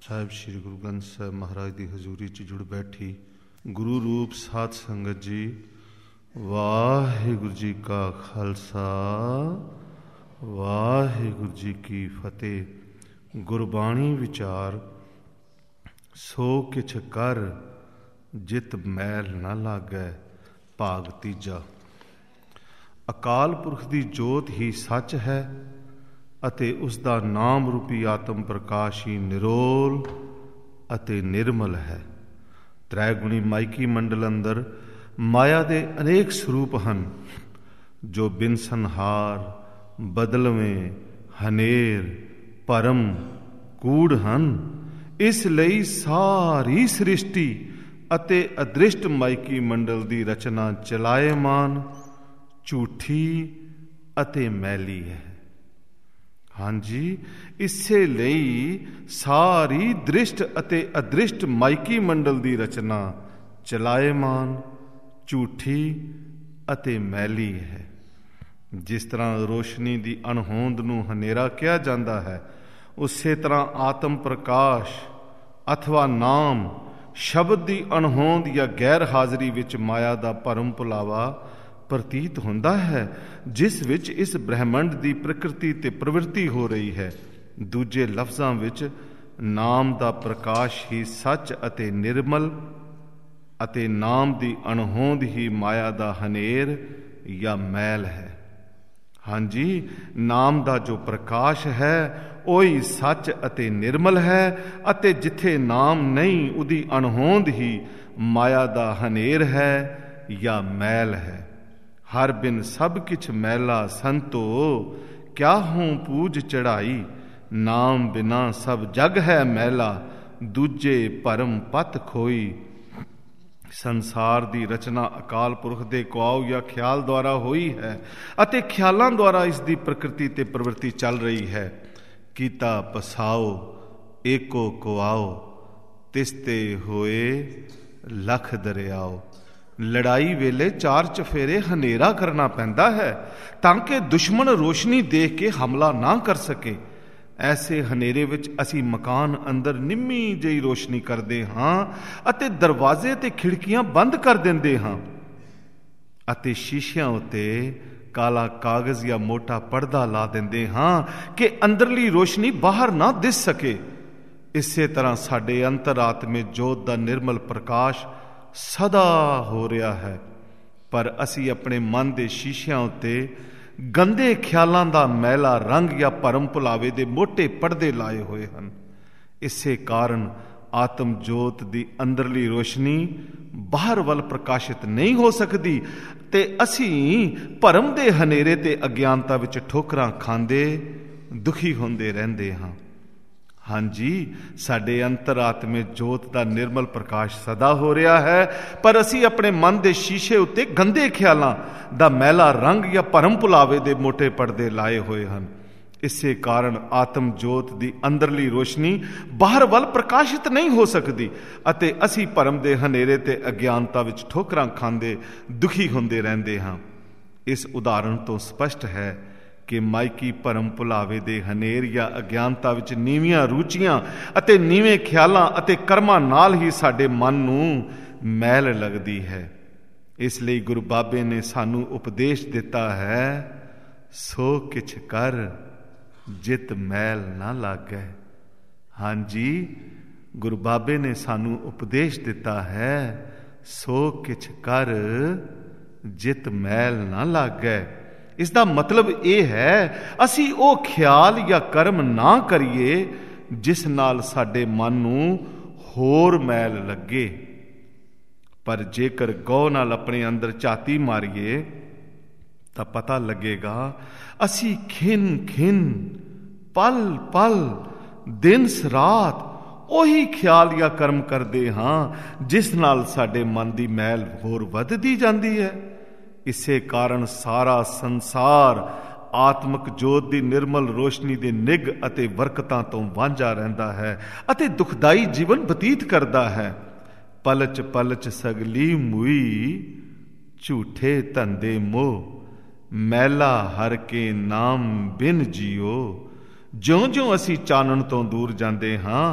ਸਾਹਿਬ ਸ੍ਰੀ ਗੁਰੂ ਗ੍ਰੰਥ ਸਾਹਿਬ ਮਹਾਰਾਜ ਦੀ ਹਜ਼ੂਰੀ 'ਚ ਜੁੜ ਬੈਠੀ ਗੁਰੂ ਰੂਪ ਸਾਧ ਸੰਗਤ ਜੀ, ਵਾਹਿਗੁਰੂ ਜੀ ਕਾ ਖਾਲਸਾ, ਵਾਹਿਗੁਰੂ ਜੀ ਕੀ ਫਤਿਹ। ਗੁਰਬਾਣੀ ਵਿਚਾਰ ਸੋ ਕਿਛ ਕਰ ਜਿਤ ਮੈਲ ਨਾ ਲਾਗੈ। ਭਾਗ ਤੀਜਾ। ਅਕਾਲ ਪੁਰਖ ਦੀ ਜੋਤ ਹੀ ਸੱਚ ਹੈ ਅਤੇ ਉਸ ਦਾ ਨਾਮ ਰੂਪੀ ਆਤਮ ਪ੍ਰਕਾਸ਼ ਹੀ ਨਿਰੋਲ ਅਤੇ ਨਿਰਮਲ ਹੈ। ਤ੍ਰੈਗੁਣੀ ਮਾਇਕੀ ਮੰਡਲ ਅੰਦਰ ਮਾਇਆ ਦੇ ਅਨੇਕ ਸਰੂਪ ਹਨ ਜੋ ਬਿਨਸਨਹਾਰ, ਬਦਲਵੇਂ, ਹਨੇਰ, ਭਰਮ, ਕੂੜ ਹਨ। ਇਸ ਲਈ ਸਾਰੀ ਸ੍ਰਿਸ਼ਟੀ ਅਤੇ ਅਦ੍ਰਿਸ਼ਟ ਮਾਇਕੀ ਮੰਡਲ ਦੀ ਰਚਨਾ ਚਲਾਏਮਾਨ, ਝੂਠੀ ਅਤੇ ਮੈਲੀ ਹੈ। ਹਾਂਜੀ, ਇਸੇ ਲਈ ਸਾਰੀ ਦ੍ਰਿਸ਼ਟ ਅਤੇ ਅਦ੍ਰਿਸ਼ਟ ਮਾਇਕੀ ਮੰਡਲ ਦੀ ਰਚਨਾ ਚਲਾਏਮਾਨ, ਝੂਠੀ ਅਤੇ ਮੈਲੀ ਹੈ। ਜਿਸ ਤਰ੍ਹਾਂ ਰੋਸ਼ਨੀ ਦੀ ਅਣਹੋਂਦ ਨੂੰ ਹਨੇਰਾ ਕਿਹਾ ਜਾਂਦਾ ਹੈ, ਉਸੇ ਤਰ੍ਹਾਂ ਆਤਮ ਪ੍ਰਕਾਸ਼ ਅਥਵਾ ਨਾਮ ਸ਼ਬਦ ਦੀ ਅਣਹੋਂਦ ਜਾਂ ਗੈਰ ਹਾਜ਼ਰੀ ਵਿੱਚ ਮਾਇਆ ਦਾ ਭਰਮ ਭੁਲਾਵਾ ਪ੍ਰਤੀਤ ਹੁੰਦਾ ਹੈ, ਜਿਸ ਵਿੱਚ ਇਸ ਬ੍ਰਹਿਮੰਡ ਦੀ ਪ੍ਰਕਿਰਤੀ ਤੇ ਪ੍ਰਵਿਰਤੀ ਹੋ ਰਹੀ ਹੈ। ਦੂਜੇ ਲਫ਼ਜ਼ਾਂ ਵਿੱਚ ਨਾਮ ਦਾ ਪ੍ਰਕਾਸ਼ ਹੀ ਸੱਚ ਅਤੇ ਨਿਰਮਲ ਅਤੇ ਨਾਮ ਦੀ ਅਣਹੋਂਦ ਹੀ ਮਾਇਆ ਦਾ ਹਨੇਰ ਜਾਂ ਮੈਲ ਹੈ। ਹਾਂਜੀ, ਨਾਮ ਦਾ ਜੋ ਪ੍ਰਕਾਸ਼ ਹੈ ਉਹੀ ਸੱਚ ਅਤੇ ਨਿਰਮਲ ਹੈ, ਅਤੇ ਜਿੱਥੇ ਨਾਮ ਨਹੀਂ ਉਹਦੀ ਅਣਹੋਂਦ ਹੀ ਮਾਇਆ ਦਾ ਹਨੇਰ ਹੈ ਜਾਂ ਮੈਲ ਹੈ। ਹਰ ਬਿਨ ਸਭ ਕਿਛ ਮੈਲਾ ਸੰਤੋ, ਕਿਆ ਹੂੰ ਪੂਜ ਚੜਾਈ। ਨਾਮ ਬਿਨਾ ਸਭ ਜਗ ਹੈ ਮੈਲਾ, ਦੂਜੇ ਭਰਮ ਪਤ ਖੋਈ। ਸੰਸਾਰ ਦੀ ਰਚਨਾ ਅਕਾਲ ਪੁਰਖ ਦੇ ਕੁਆਉ ਜਾਂ ਖਿਆਲ ਦੁਆਰਾ ਹੋਈ ਹੈ ਅਤੇ ਖਿਆਲਾਂ ਦੁਆਰਾ ਇਸ ਦੀ ਪ੍ਰਕਿਰਤੀ ਤੇ ਪ੍ਰਵਿਰਤੀ ਚੱਲ ਰਹੀ ਹੈ। ਕੀਤਾ ਪਸਾਓ ਏਕੋ ਕੁਆਓ, ਤਿਸਤੇ ਹੋਏ ਲਖ ਦਰਿਆਓ। ਲੜਾਈ ਵੇਲੇ ਚਾਰ ਚਫੇਰੇ ਹਨੇਰਾ ਕਰਨਾ ਪੈਂਦਾ ਹੈ ਤਾਂ ਕਿ ਦੁਸ਼ਮਣ ਰੋਸ਼ਨੀ ਦੇਖ ਕੇ ਹਮਲਾ ਨਾ ਕਰ ਸਕੇ। ਐਸੇ ਹਨੇਰੇ ਵਿੱਚ ਅਸੀਂ ਮਕਾਨ ਅੰਦਰ ਨਿੰਮੀ ਜਿਹੀ ਰੋਸ਼ਨੀ ਕਰਦੇ ਹਾਂ ਅਤੇ ਦਰਵਾਜ਼ੇ ਤੇ ਖਿੜਕੀਆਂ ਬੰਦ ਕਰ ਦਿੰਦੇ ਹਾਂ ਅਤੇ ਸ਼ੀਸ਼ਿਆਂ ਉੱਤੇ ਕਾਲਾ ਕਾਗਜ਼ ਜਾਂ ਮੋਟਾ ਪਰਦਾ ਲਾ ਦਿੰਦੇ ਹਾਂ ਕਿ ਅੰਦਰਲੀ ਰੋਸ਼ਨੀ ਬਾਹਰ ਨਾ ਦਿਸ ਸਕੇ। ਇਸੇ ਤਰ੍ਹਾਂ ਸਾਡੇ ਅੰਤਰਾਤਮੇ ਜੋਤ ਦਾ ਨਿਰਮਲ ਪ੍ਰਕਾਸ਼ ਸਦਾ ਹੋ ਰਿਹਾ ਹੈ, ਪਰ ਅਸੀਂ ਆਪਣੇ ਮਨ ਦੇ ਸ਼ੀਸ਼ਿਆਂ ਉੱਤੇ ਗੰਦੇ ਖਿਆਲਾਂ ਦਾ ਮੈਲਾ ਰੰਗ ਜਾਂ ਭਰਮ ਭੁਲਾਵੇ ਦੇ ਮੋਟੇ ਪਰਦੇ ਲਾਏ ਹੋਏ ਹਨ। ਇਸੇ ਕਾਰਨ ਆਤਮ ਜੋਤ ਦੀ ਅੰਦਰਲੀ ਰੋਸ਼ਨੀ ਬਾਹਰ ਵੱਲ ਪ੍ਰਕਾਸ਼ਿਤ ਨਹੀਂ ਹੋ ਸਕਦੀ ਤੇ ਅਸੀਂ ਭਰਮ ਦੇ ਹਨੇਰੇ ਤੇ ਅਗਿਆਨਤਾ ਵਿੱਚ ਠੋਕਰਾਂ ਖਾਂਦੇ ਦੁਖੀ ਹੁੰਦੇ ਰਹਿੰਦੇ ਹਾਂ। ਹਾਂਜੀ, ਸਾਡੇ ਅੰਤਰਾਤਮੇ ਜੋਤ ਦਾ ਨਿਰਮਲ ਪ੍ਰਕਾਸ਼ ਸਦਾ ਹੋ ਰਿਹਾ ਹੈ, ਪਰ ਅਸੀਂ ਆਪਣੇ ਮਨ ਦੇ ਸ਼ੀਸ਼ੇ ਉੱਤੇ ਗੰਦੇ ਖਿਆਲਾਂ ਦਾ ਮੈਲਾ ਰੰਗ ਜਾਂ ਭਰਮ ਭੁਲਾਵੇ ਦੇ ਮੋਟੇ ਪਰਦੇ ਲਾਏ ਹੋਏ ਹਨ। ਇਸੇ ਕਾਰਨ ਆਤਮ ਜੋਤ ਦੀ ਅੰਦਰਲੀ ਰੋਸ਼ਨੀ ਬਾਹਰ ਵੱਲ ਪ੍ਰਕਾਸ਼ਿਤ ਨਹੀਂ ਹੋ ਸਕਦੀ ਅਤੇ ਅਸੀਂ ਭਰਮ ਦੇ ਹਨੇਰੇ ਤੇ ਅਗਿਆਨਤਾ ਵਿੱਚ ਠੋਕਰਾਂ ਖਾਂਦੇ ਦੁਖੀ ਹੁੰਦੇ ਰਹਿੰਦੇ ਹਾਂ। ਇਸ ਉਦਾਹਰਣ ਤੋਂ ਸਪਸ਼ਟ ਹੈ ਕਿ ਮਾਇਕੀ ਭਰਮ ਭੁਲਾਵੇ ਦੇ ਹਨੇਰ ਜਾਂ ਅਗਿਆਨਤਾ ਵਿੱਚ ਨੀਵੀਆਂ ਰੁਚੀਆਂ ਅਤੇ ਨੀਵੇਂ ਖਿਆਲਾਂ ਅਤੇ ਕਰਮਾਂ ਨਾਲ ਹੀ ਸਾਡੇ ਮਨ ਨੂੰ ਮੈਲ ਲੱਗਦੀ ਹੈ। ਇਸ ਲਈ ਗੁਰੂ ਬਾਬੇ ਨੇ ਸਾਨੂੰ ਉਪਦੇਸ਼ ਦਿੱਤਾ ਹੈ, ਸੋ ਕਿਛ ਕਰ ਜਿਤ ਮੈਲ ਨਾ ਲਾਗੈ। ਹਾਂਜੀ, ਗੁਰੂ ਬਾਬੇ ਨੇ ਸਾਨੂੰ ਉਪਦੇਸ਼ ਦਿੱਤਾ ਹੈ, ਸੋ ਕਿਛ ਕਰ ਜਿਤ ਮੈਲ ਨਾ ਲਾਗੈ। ਇਸ ਦਾ ਮਤਲਬ ਇਹ ਹੈ, ਅਸੀਂ ਉਹ ਖਿਆਲ ਜਾਂ ਕਰਮ ਨਾ ਕਰੀਏ ਜਿਸ ਨਾਲ ਸਾਡੇ ਮਨ ਨੂੰ ਹੋਰ ਮੈਲ ਲੱਗੇ। ਪਰ ਜੇਕਰ ਗੌਰ ਨਾਲ ਆਪਣੇ ਅੰਦਰ ਝਾਤੀ ਮਾਰੀਏ ਤਾਂ ਪਤਾ ਲੱਗੇਗਾ ਅਸੀਂ ਖਿਨ ਖਿਨ, ਪਲ ਪਲ, ਦਿਨ ਰਾਤ ਉਹੀ ਖਿਆਲ ਜਾਂ ਕਰਮ ਕਰਦੇ ਹਾਂ ਜਿਸ ਨਾਲ ਸਾਡੇ ਮਨ ਦੀ ਮੈਲ ਹੋਰ ਵੱਧਦੀ ਜਾਂਦੀ ਹੈ। ਇਸੇ ਕਾਰਨ ਸਾਰਾ ਸੰਸਾਰ ਆਤਮਿਕ ਜੋਤ ਦੀ ਨਿਰਮਲ ਰੋਸ਼ਨੀ ਦੇ ਨਿੱਘ ਅਤੇ ਬਰਕਤਾਂ ਤੋਂ ਵਾਂਝਾ ਰਹਿੰਦਾ ਹੈ ਅਤੇ ਦੁਖਦਾਈ ਜੀਵਨ ਬਤੀਤ ਕਰਦਾ ਹੈ। ਪਲਚ ਪਲਚ ਸਗਲੀ ਮੂਈ, ਝੂਠੇ ਧੰਦੇ ਮੋਹ, ਮੈਲਾ ਹਰ ਕੇ ਨਾਮ ਬਿਨ ਜੀਓ। ਜਿਉਂ-ਜਿਉਂ ਅਸੀਂ ਚਾਨਣ ਤੋਂ ਦੂਰ ਜਾਂਦੇ ਹਾਂ,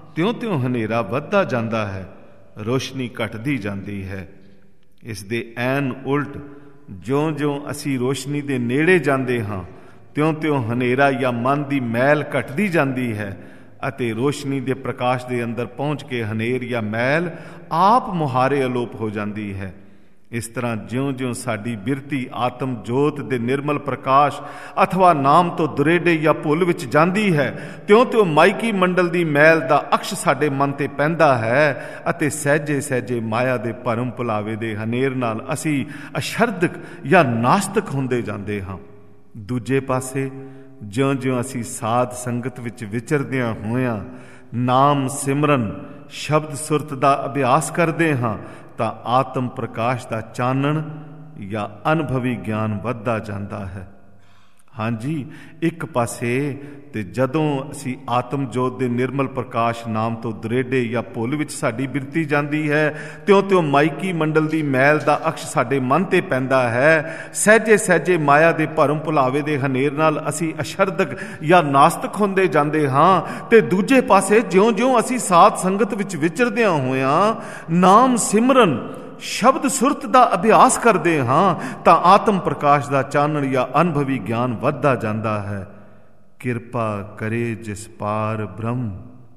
ਤਿਉਂ-ਤਿਉਂ ਹਨੇਰਾ ਵੱਧਦਾ ਜਾਂਦਾ ਹੈ, ਰੋਸ਼ਨੀ ਘਟਦੀ ਜਾਂਦੀ ਹੈ। ਇਸ ਦੇ ਐਨ ਉਲਟ ਜਿਉਂ-ਜਿਉਂ ਅਸੀਂ ਰੋਸ਼ਨੀ ਦੇ ਨੇੜੇ ਜਾਂਦੇ ਹਾਂ, ਤਿਉਂ-ਤਿਉਂ ਹਨੇਰਾ ਜਾਂ ਮਨ ਦੀ ਮੈਲ ਘਟਦੀ ਜਾਂਦੀ ਹੈ ਅਤੇ ਰੋਸ਼ਨੀ ਦੇ ਪ੍ਰਕਾਸ਼ ਦੇ ਅੰਦਰ ਪਹੁੰਚ ਕੇ ਹਨੇਰ ਜਾਂ ਮੈਲ ਆਪ ਮੁਹਾਰੇ ਅਲੋਪ ਹੋ ਜਾਂਦੀ ਹੈ। ਇਸ ਤਰ੍ਹਾਂ ਜਿਉਂ-ਜਿਉਂ ਸਾਡੀ ਬਿਰਤੀ ਆਤਮ ਜੋਤ ਦੇ ਨਿਰਮਲ ਪ੍ਰਕਾਸ਼ ਅਥਵਾ ਨਾਮ ਤੋਂ ਦੁਰੇਡੇ ਜਾਂ ਭੁੱਲ ਵਿੱਚ ਜਾਂਦੀ ਹੈ, ਤਿਉਂ-ਤਿਉਂ ਮਾਇਕੀ ਮੰਡਲ ਦੀ ਮੈਲ ਦਾ ਅਕਸ਼ ਸਾਡੇ ਮਨ ਤੇ ਪੈਂਦਾ ਹੈ ਅਤੇ ਸਹਿਜੇ ਸਹਿਜੇ ਮਾਇਆ ਦੇ ਭਰਮ ਭੁਲਾਵੇ ਦੇ ਹਨੇਰ ਨਾਲ ਅਸੀਂ ਅਸ਼ਰਦਕ ਜਾਂ ਨਾਸਤਕ ਹੁੰਦੇ ਜਾਂਦੇ ਹਾਂ। ਦੂਜੇ ਪਾਸੇ ਜਿਉਂ-ਜਿਉਂ ਅਸੀਂ ਸਾਧ ਸੰਗਤ ਵਿੱਚ ਵਿਚਰਦਿਆਂ ਹੋਇਆਂ ਨਾਮ ਸਿਮਰਨ ਸ਼ਬਦ ਸੁਰਤ ਦਾ ਅਭਿਆਸ ਕਰਦੇ ਹਾਂ ਤਾਂ ਆਤਮ ਪ੍ਰਕਾਸ਼ ਦਾ ਚਾਨਣ ਜਾਂ ਅਨੁਭਵੀ ਗਿਆਨ ਵੱਧਦਾ ਜਾਂਦਾ ਹੈ। ਹਾਂਜੀ, ਇੱਕ ਪਾਸੇ ਤੇ ਜਦੋਂ ਅਸੀਂ ਆਤਮ ਜੋਤ ਦੇ ਨਿਰਮਲ ਪ੍ਰਕਾਸ਼ ਨਾਮ ਤੋਂ ਦੁਰੇਡੇ ਜਾਂ ਭੁੱਲ ਵਿੱਚ ਸਾਡੀ ਬਿਰਤੀ ਜਾਂਦੀ ਹੈ, ਤਿਉਂ-ਤਿਉਂ ਮਾਇਕੀ ਮੰਡਲ ਦੀ ਮੈਲ ਦਾ ਅਕਸ਼ ਸਾਡੇ ਮਨ ਤੇ ਪੈਂਦਾ ਹੈ। ਸਹਿਜੇ ਸਹਿਜੇ ਮਾਇਆ ਦੇ ਭਰਮ ਭੁਲਾਵੇ ਦੇ ਹਨੇਰ ਨਾਲ ਅਸੀਂ ਅਸ਼ਰਦਕ ਜਾਂ ਨਾਸਤਕ ਹੁੰਦੇ ਜਾਂਦੇ ਹਾਂ। ਤੇ ਦੂਜੇ ਪਾਸੇ ਜਿਉਂ-ਜਿਉਂ ਅਸੀਂ ਸਾਧ ਸੰਗਤ ਵਿੱਚ ਵਿਚਰਦਿਆਂ ਹੋਇਆਂ ਨਾਮ ਸਿਮਰਨ ਸ਼ਬਦ ਸੁਰਤ ਦਾ ਅਭਿਆਸ ਕਰਦੇ ਹਾਂ ਤਾਂ ਆਤਮ ਪ੍ਰਕਾਸ਼ ਦਾ ਚਾਨਣ ਜਾਂ ਅਨੁਭਵੀ ਗਿਆਨ ਵੱਧਦਾ ਜਾਂਦਾ ਹੈ। ਕਿਰਪਾ ਕਰੇ ਜਿਸ ਪਾਰ ਬ੍ਰਹਮ,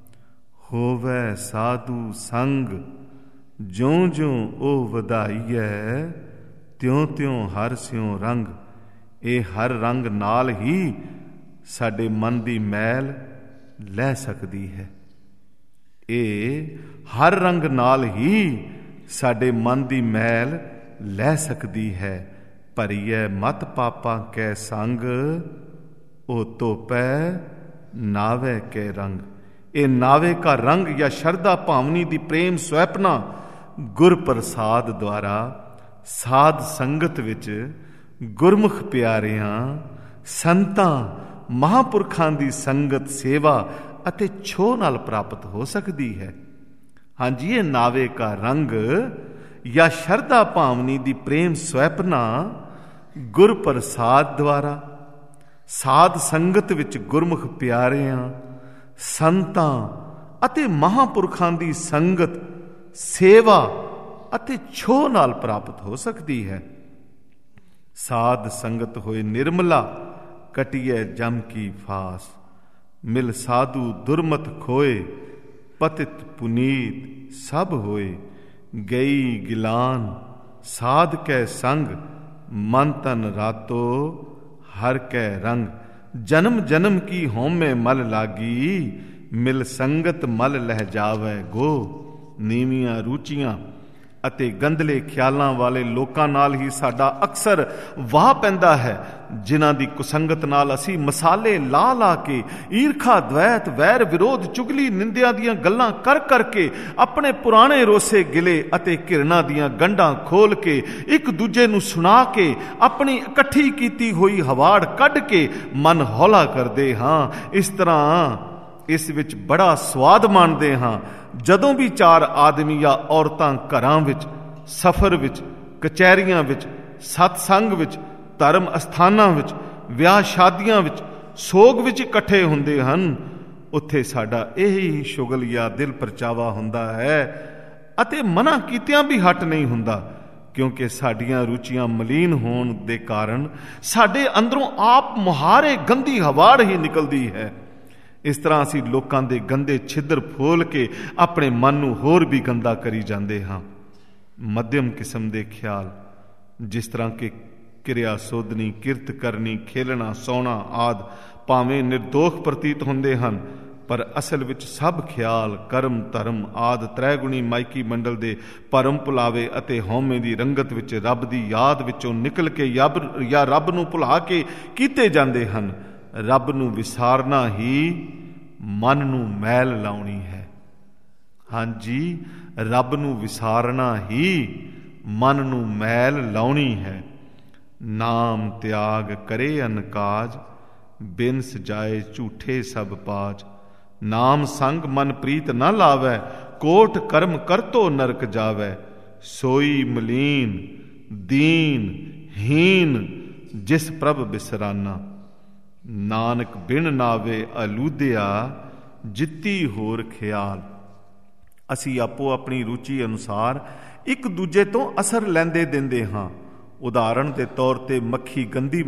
ਹੋਵੇ ਸਾਧੂ ਸੰਗ, ਜਿਉਂ-ਜਿਉਂ ਉਹ ਵਧਾਈਐ, ਤਿਉਂ-ਤਿਉਂ ਹਰ ਸਿਉ ਰੰਗ। ਇਹ ਹਰ ਰੰਗ ਨਾਲ ਹੀ ਸਾਡੇ ਮਨ ਦੀ ਮੈਲ ਲੈ ਸਕਦੀ ਹੈ। ਇਹ ਹਰ ਰੰਗ ਨਾਲ ਹੀ ਸਾਡੇ ਮਨ ਦੀ ਮੈਲ ਲੈ ਸਕਦੀ ਹੈ। ਭਰੀਐ ਮਤ ਪਾਪਾਂ ਕੈ ਸੰਗ, ਉਹ ਧੋਪੈ ਨਾਵੇ ਕੇ ਰੰਗ। ਇਹ ਨਾਵੇ ਕਾ ਰੰਗ ਜਾਂ ਸ਼ਰਧਾ ਭਾਵਨੀ ਦੀ ਪ੍ਰੇਮ ਸਵੈਪਨਾ ਗੁਰ ਪ੍ਰਸਾਦ ਦੁਆਰਾ ਸਾਧ ਸੰਗਤ ਵਿੱਚ ਗੁਰਮੁਖ ਪਿਆਰਿਆਂ ਸੰਤਾਂ ਮਹਾਂਪੁਰਖਾਂ ਦੀ ਸੰਗਤ ਸੇਵਾ ਅਤੇ ਛੋਹ ਨਾਲ ਪ੍ਰਾਪਤ ਹੋ ਸਕਦੀ ਹੈ। ਹਾਂਜੀ, ਇਹ ਨਾਵੇ ਕਾ ਰੰਗ ਜਾਂ ਸ਼ਰਧਾ ਭਾਵਨੀ ਦੀ ਪ੍ਰੇਮ ਸਵੈਪਨਾ ਗੁਰ ਪ੍ਰਸਾਦ ਦੁਆਰਾ ਸਾਧ ਸੰਗਤ ਵਿੱਚ ਗੁਰਮੁਖ ਪਿਆਰਿਆਂ ਸੰਤਾਂ ਅਤੇ ਮਹਾਂਪੁਰਖਾਂ ਦੀ ਸੰਗਤ ਸੇਵਾ ਅਤੇ ਛੋਹ ਨਾਲ ਪ੍ਰਾਪਤ ਹੋ ਸਕਦੀ ਹੈ। ਸਾਧ ਸੰਗਤ ਹੋਏ ਨਿਰਮਲਾ, ਕਟਿਐ ਜਮ ਕੀ ਫਾਸ। ਮਿਲ ਸਾਧੂ ਦੁਰਮਤ ਖੋਏ, ਪਤਿਤ ਪੁਨੀਤ ਸਭ ਹੋਏ। ਗਈ ਗਿਲਾਨ ਸਾਧ ਕੈ ਸੰਗ, ਮਨ ਤਨ ਰਾਤੋ ਹਰ ਕੈ ਰੰਗ। ਜਨਮ ਜਨਮ ਕੀ ਹਉਮੈ ਮਲ ਲਾਗੀ, ਮਿਲ ਸੰਗਤ ਮਲ ਲਹਿ ਜਾਵੈ ਗੋ। ਨੀਵੀਆਂ ਰੁਚੀਆਂ ਅਤੇ ਗੰਧਲੇ ਖਿਆਲਾਂ ਵਾਲੇ ਲੋਕਾਂ ਨਾਲ ਹੀ ਸਾਡਾ ਅਕਸਰ ਵਾਹ ਪੈਂਦਾ ਹੈ, ਜਿਨ੍ਹਾਂ ਦੀ ਕੁਸੰਗਤ ਨਾਲ ਅਸੀਂ ਮਸਾਲੇ ਲਾ ਲਾ ਕੇ ਈਰਖਾ ਦਵੈਤ ਵੈਰ ਵਿਰੋਧ ਚੁਗਲੀ ਨਿੰਦਿਆ ਦੀਆਂ ਗੱਲਾਂ ਕਰ ਕਰਕੇ ਆਪਣੇ ਪੁਰਾਣੇ ਰੋਸੇ ਗਿਲੇ ਅਤੇ ਘਿਰਣਾ ਦੀਆਂ ਗੰਢਾਂ ਖੋਲ ਕੇ ਇੱਕ ਦੂਜੇ ਨੂੰ ਸੁਣਾ ਕੇ ਆਪਣੀ ਇਕੱਠੀ ਕੀਤੀ ਹੋਈ ਹਵਾੜ ਕੱਢ ਕੇ ਮਨ ਹੌਲਾ ਕਰਦੇ ਹਾਂ। ਇਸ ਤਰ੍ਹਾਂ ਇਸ ਵਿੱਚ ਬੜਾ ਸਵਾਦ ਮਾਣਦੇ ਹਾਂ ਜਦੋਂ ਵੀ ਚਾਰ ਆਦਮੀ ਜਾਂ ਔਰਤਾਂ ਘਰਾਂ ਵਿੱਚ, ਸਫ਼ਰ ਵਿੱਚ, ਕਚਹਿਰੀਆਂ ਵਿੱਚ, ਸਤਸੰਗ ਵਿੱਚ, ਧਰਮ ਅਸਥਾਨਾਂ ਵਿੱਚ, ਵਿਆਹ ਸ਼ਾਦੀਆਂ ਵਿੱਚ, ਸੋਗ ਵਿੱਚ ਇਕੱਠੇ ਹੁੰਦੇ ਹਨ। ਉੱਥੇ ਸਾਡਾ ਇਹੀ ਸ਼ੁਗਲ ਜਾਂ ਦਿਲ ਪਰਚਾਵਾ ਹੁੰਦਾ ਹੈ ਅਤੇ ਮਨਾ ਕੀਤਿਆਂ ਵੀ ਹਟ ਨਹੀਂ ਹੁੰਦਾ, ਕਿਉਂਕਿ ਸਾਡੀਆਂ ਰੁਚੀਆਂ ਮਲੀਨ ਹੋਣ ਦੇ ਕਾਰਨ ਸਾਡੇ ਅੰਦਰੋਂ ਆਪ ਮੁਹਾਰੇ ਗੰਦੀ ਹਵਾੜ ਹੀ ਨਿਕਲਦੀ ਹੈ। ਇਸ ਤਰ੍ਹਾਂ ਅਸੀਂ ਲੋਕਾਂ ਦੇ ਗੰਦੇ ਛਿੱਦਰ ਫੋਲ ਕੇ ਆਪਣੇ ਮਨ ਨੂੰ ਹੋਰ ਵੀ ਗੰਦਾ ਕਰੀ ਜਾਂਦੇ ਹਾਂ। ਮੱਧਮ ਕਿਸਮ ਦੇ ਖਿਆਲ, ਜਿਸ ਤਰ੍ਹਾਂ ਕਿ ਕਿਰਿਆ ਸੋਧਨੀ, ਕਿਰਤ ਕਰਨੀ, ਖੇਲਣਾ, ਸੌਣਾ ਆਦਿ ਭਾਵੇਂ ਨਿਰਦੋਖ ਪ੍ਰਤੀਤ ਹੁੰਦੇ ਹਨ, ਪਰ ਅਸਲ ਵਿੱਚ ਸਭ ਖਿਆਲ, ਕਰਮ, ਧਰਮ ਆਦਿ ਤ੍ਰੈਗੁਣੀ ਮਾਇਕੀ ਮੰਡਲ ਦੇ ਭਰਮ ਭੁਲਾਵੇ ਅਤੇ ਹਉਮੈ ਦੀ ਰੰਗਤ ਵਿੱਚ ਰੱਬ ਦੀ ਯਾਦ ਵਿੱਚੋਂ ਨਿਕਲ ਕੇ ਜਾਂ ਰੱਬ ਨੂੰ ਭੁਲਾ ਕੇ ਕੀਤੇ ਜਾਂਦੇ ਹਨ। ਰੱਬ ਨੂੰ ਵਿਸਾਰਨਾ ਹੀ ਮਨ ਨੂੰ ਮੈਲ ਲਾਉਣੀ ਹੈ। ਹਾਂਜੀ, ਰੱਬ ਨੂੰ ਵਿਸਾਰਨਾ ਹੀ ਮਨ ਨੂੰ ਮੈਲ ਲਾਉਣੀ ਹੈ। ਨਾਮ ਤਿਆਗ ਕਰੇ ਅਨਕਾਜ, ਬਿਨ ਸਜਾਏ ਝੂਠੇ ਸਭ ਪਾਜ। ਨਾਮ ਸੰਗ ਮਨ ਪ੍ਰੀਤ ਨ ਲਾਵੈ, ਕੋਟ ਕਰਮ ਕਰਤੋ ਨਰਕ ਜਾਵੈ। ਸੋਈ ਮਲੀਨ ਦੀਨ ਹੀਨ, ਜਿਸ ਪ੍ਰਭ ਬਿਸਰਾਨਾ। ਨਾਨਕ ਬਿਨ ਨਾਵੇ ਅਲੂਦਿਆ, ਜਿੱਤੀ ਹੋਰ ਖਿਆਲ। ਅਸੀਂ ਆਪੋ ਆਪਣੀ ਰੁਚੀ ਅਨੁਸਾਰ ਇੱਕ ਦੂਜੇ ਤੋਂ ਅਸਰ ਲੈਂਦੇ ਦਿੰਦੇ ਹਾਂ। ਉਦਾਹਰਣ ਦੇ ਤੌਰ 'ਤੇ ਮੱਖੀ ਗੰਦੀ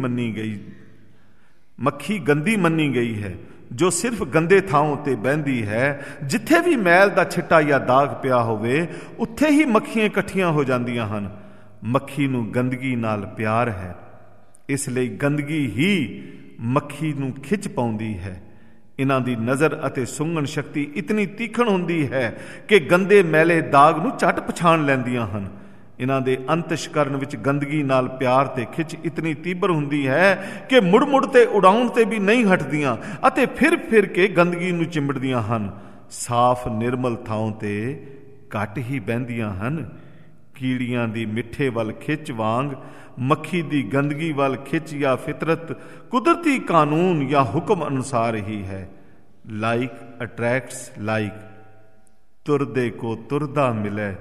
ਮੰਨੀ ਗਈ ਹੈ, ਜੋ ਸਿਰਫ ਗੰਦੇ ਥਾਂ ਉੱਤੇ ਬਹਿੰਦੀ ਹੈ। ਜਿੱਥੇ ਵੀ ਮੈਲ ਦਾ ਛਿੱਟਾ ਜਾਂ ਦਾਗ ਪਿਆ ਹੋਵੇ, ਉੱਥੇ ਹੀ ਮੱਖੀਆਂ ਇਕੱਠੀਆਂ ਹੋ ਜਾਂਦੀਆਂ ਹਨ। ਮੱਖੀ ਨੂੰ ਗੰਦਗੀ ਨਾਲ ਪਿਆਰ ਹੈ, ਇਸ ਲਈ ਗੰਦਗੀ ਹੀ ਮੱਖੀ ਨੂੰ ਖਿੱਚ ਪਾਉਂਦੀ ਹੈ। ਇਹਨਾਂ ਦੀ ਨਜ਼ਰ ਅਤੇ ਸੁੰਘਣ ਸ਼ਕਤੀ ਇਤਨੀ ਤੀਖਣ ਹੁੰਦੀ ਹੈ ਕਿ ਗੰਦੇ ਮੈਲੇ ਦਾਗ ਨੂੰ ਝੱਟ ਪਛਾਣ ਲੈਂਦੀਆਂ ਹਨ। ਇਹਨਾਂ ਦੇ ਅੰਤਸ਼ਕਰਨ ਵਿੱਚ ਗੰਦਗੀ ਨਾਲ ਪਿਆਰ ਤੇ ਖਿੱਚ ਇਤਨੀ ਤੀਬਰ ਹੁੰਦੀ ਹੈ ਕਿ ਮੁੜ ਤੇ ਉਡਾਉਣ ਤੇ ਵੀ ਨਹੀਂ ਹਟਦੀਆਂ ਅਤੇ ਫਿਰ ਕੇ ਗੰਦਗੀ ਨੂੰ ਚਿੰਬੜਦੀਆਂ ਹਨ। ਸਾਫ਼ ਨਿਰਮਲ ਥਾਂ ਤੇ ਘੱਟ ਹੀ ਬਹਿੰਦੀਆਂ ਹਨ। ਕੀੜੀਆਂ ਦੀ ਮਿੱਠੇ ਵੱਲ ਖਿੱਚ ਵਾਂਗ ਮੱਖੀ ਦੀ ਗੰਦਗੀ ਵੱਲ ਖਿੱਚ ਜਾਂ ਫਿਤਰਤ ਕੁਦਰਤੀ ਕਾਨੂੰਨ ਜਾਂ ਹੁਕਮ ਅਨੁਸਾਰ ਹੀ ਹੈ। Like attracts like. ਤੁਰਦੇ ਕੋ ਤੁਰਦਾ ਮਿਲੇ,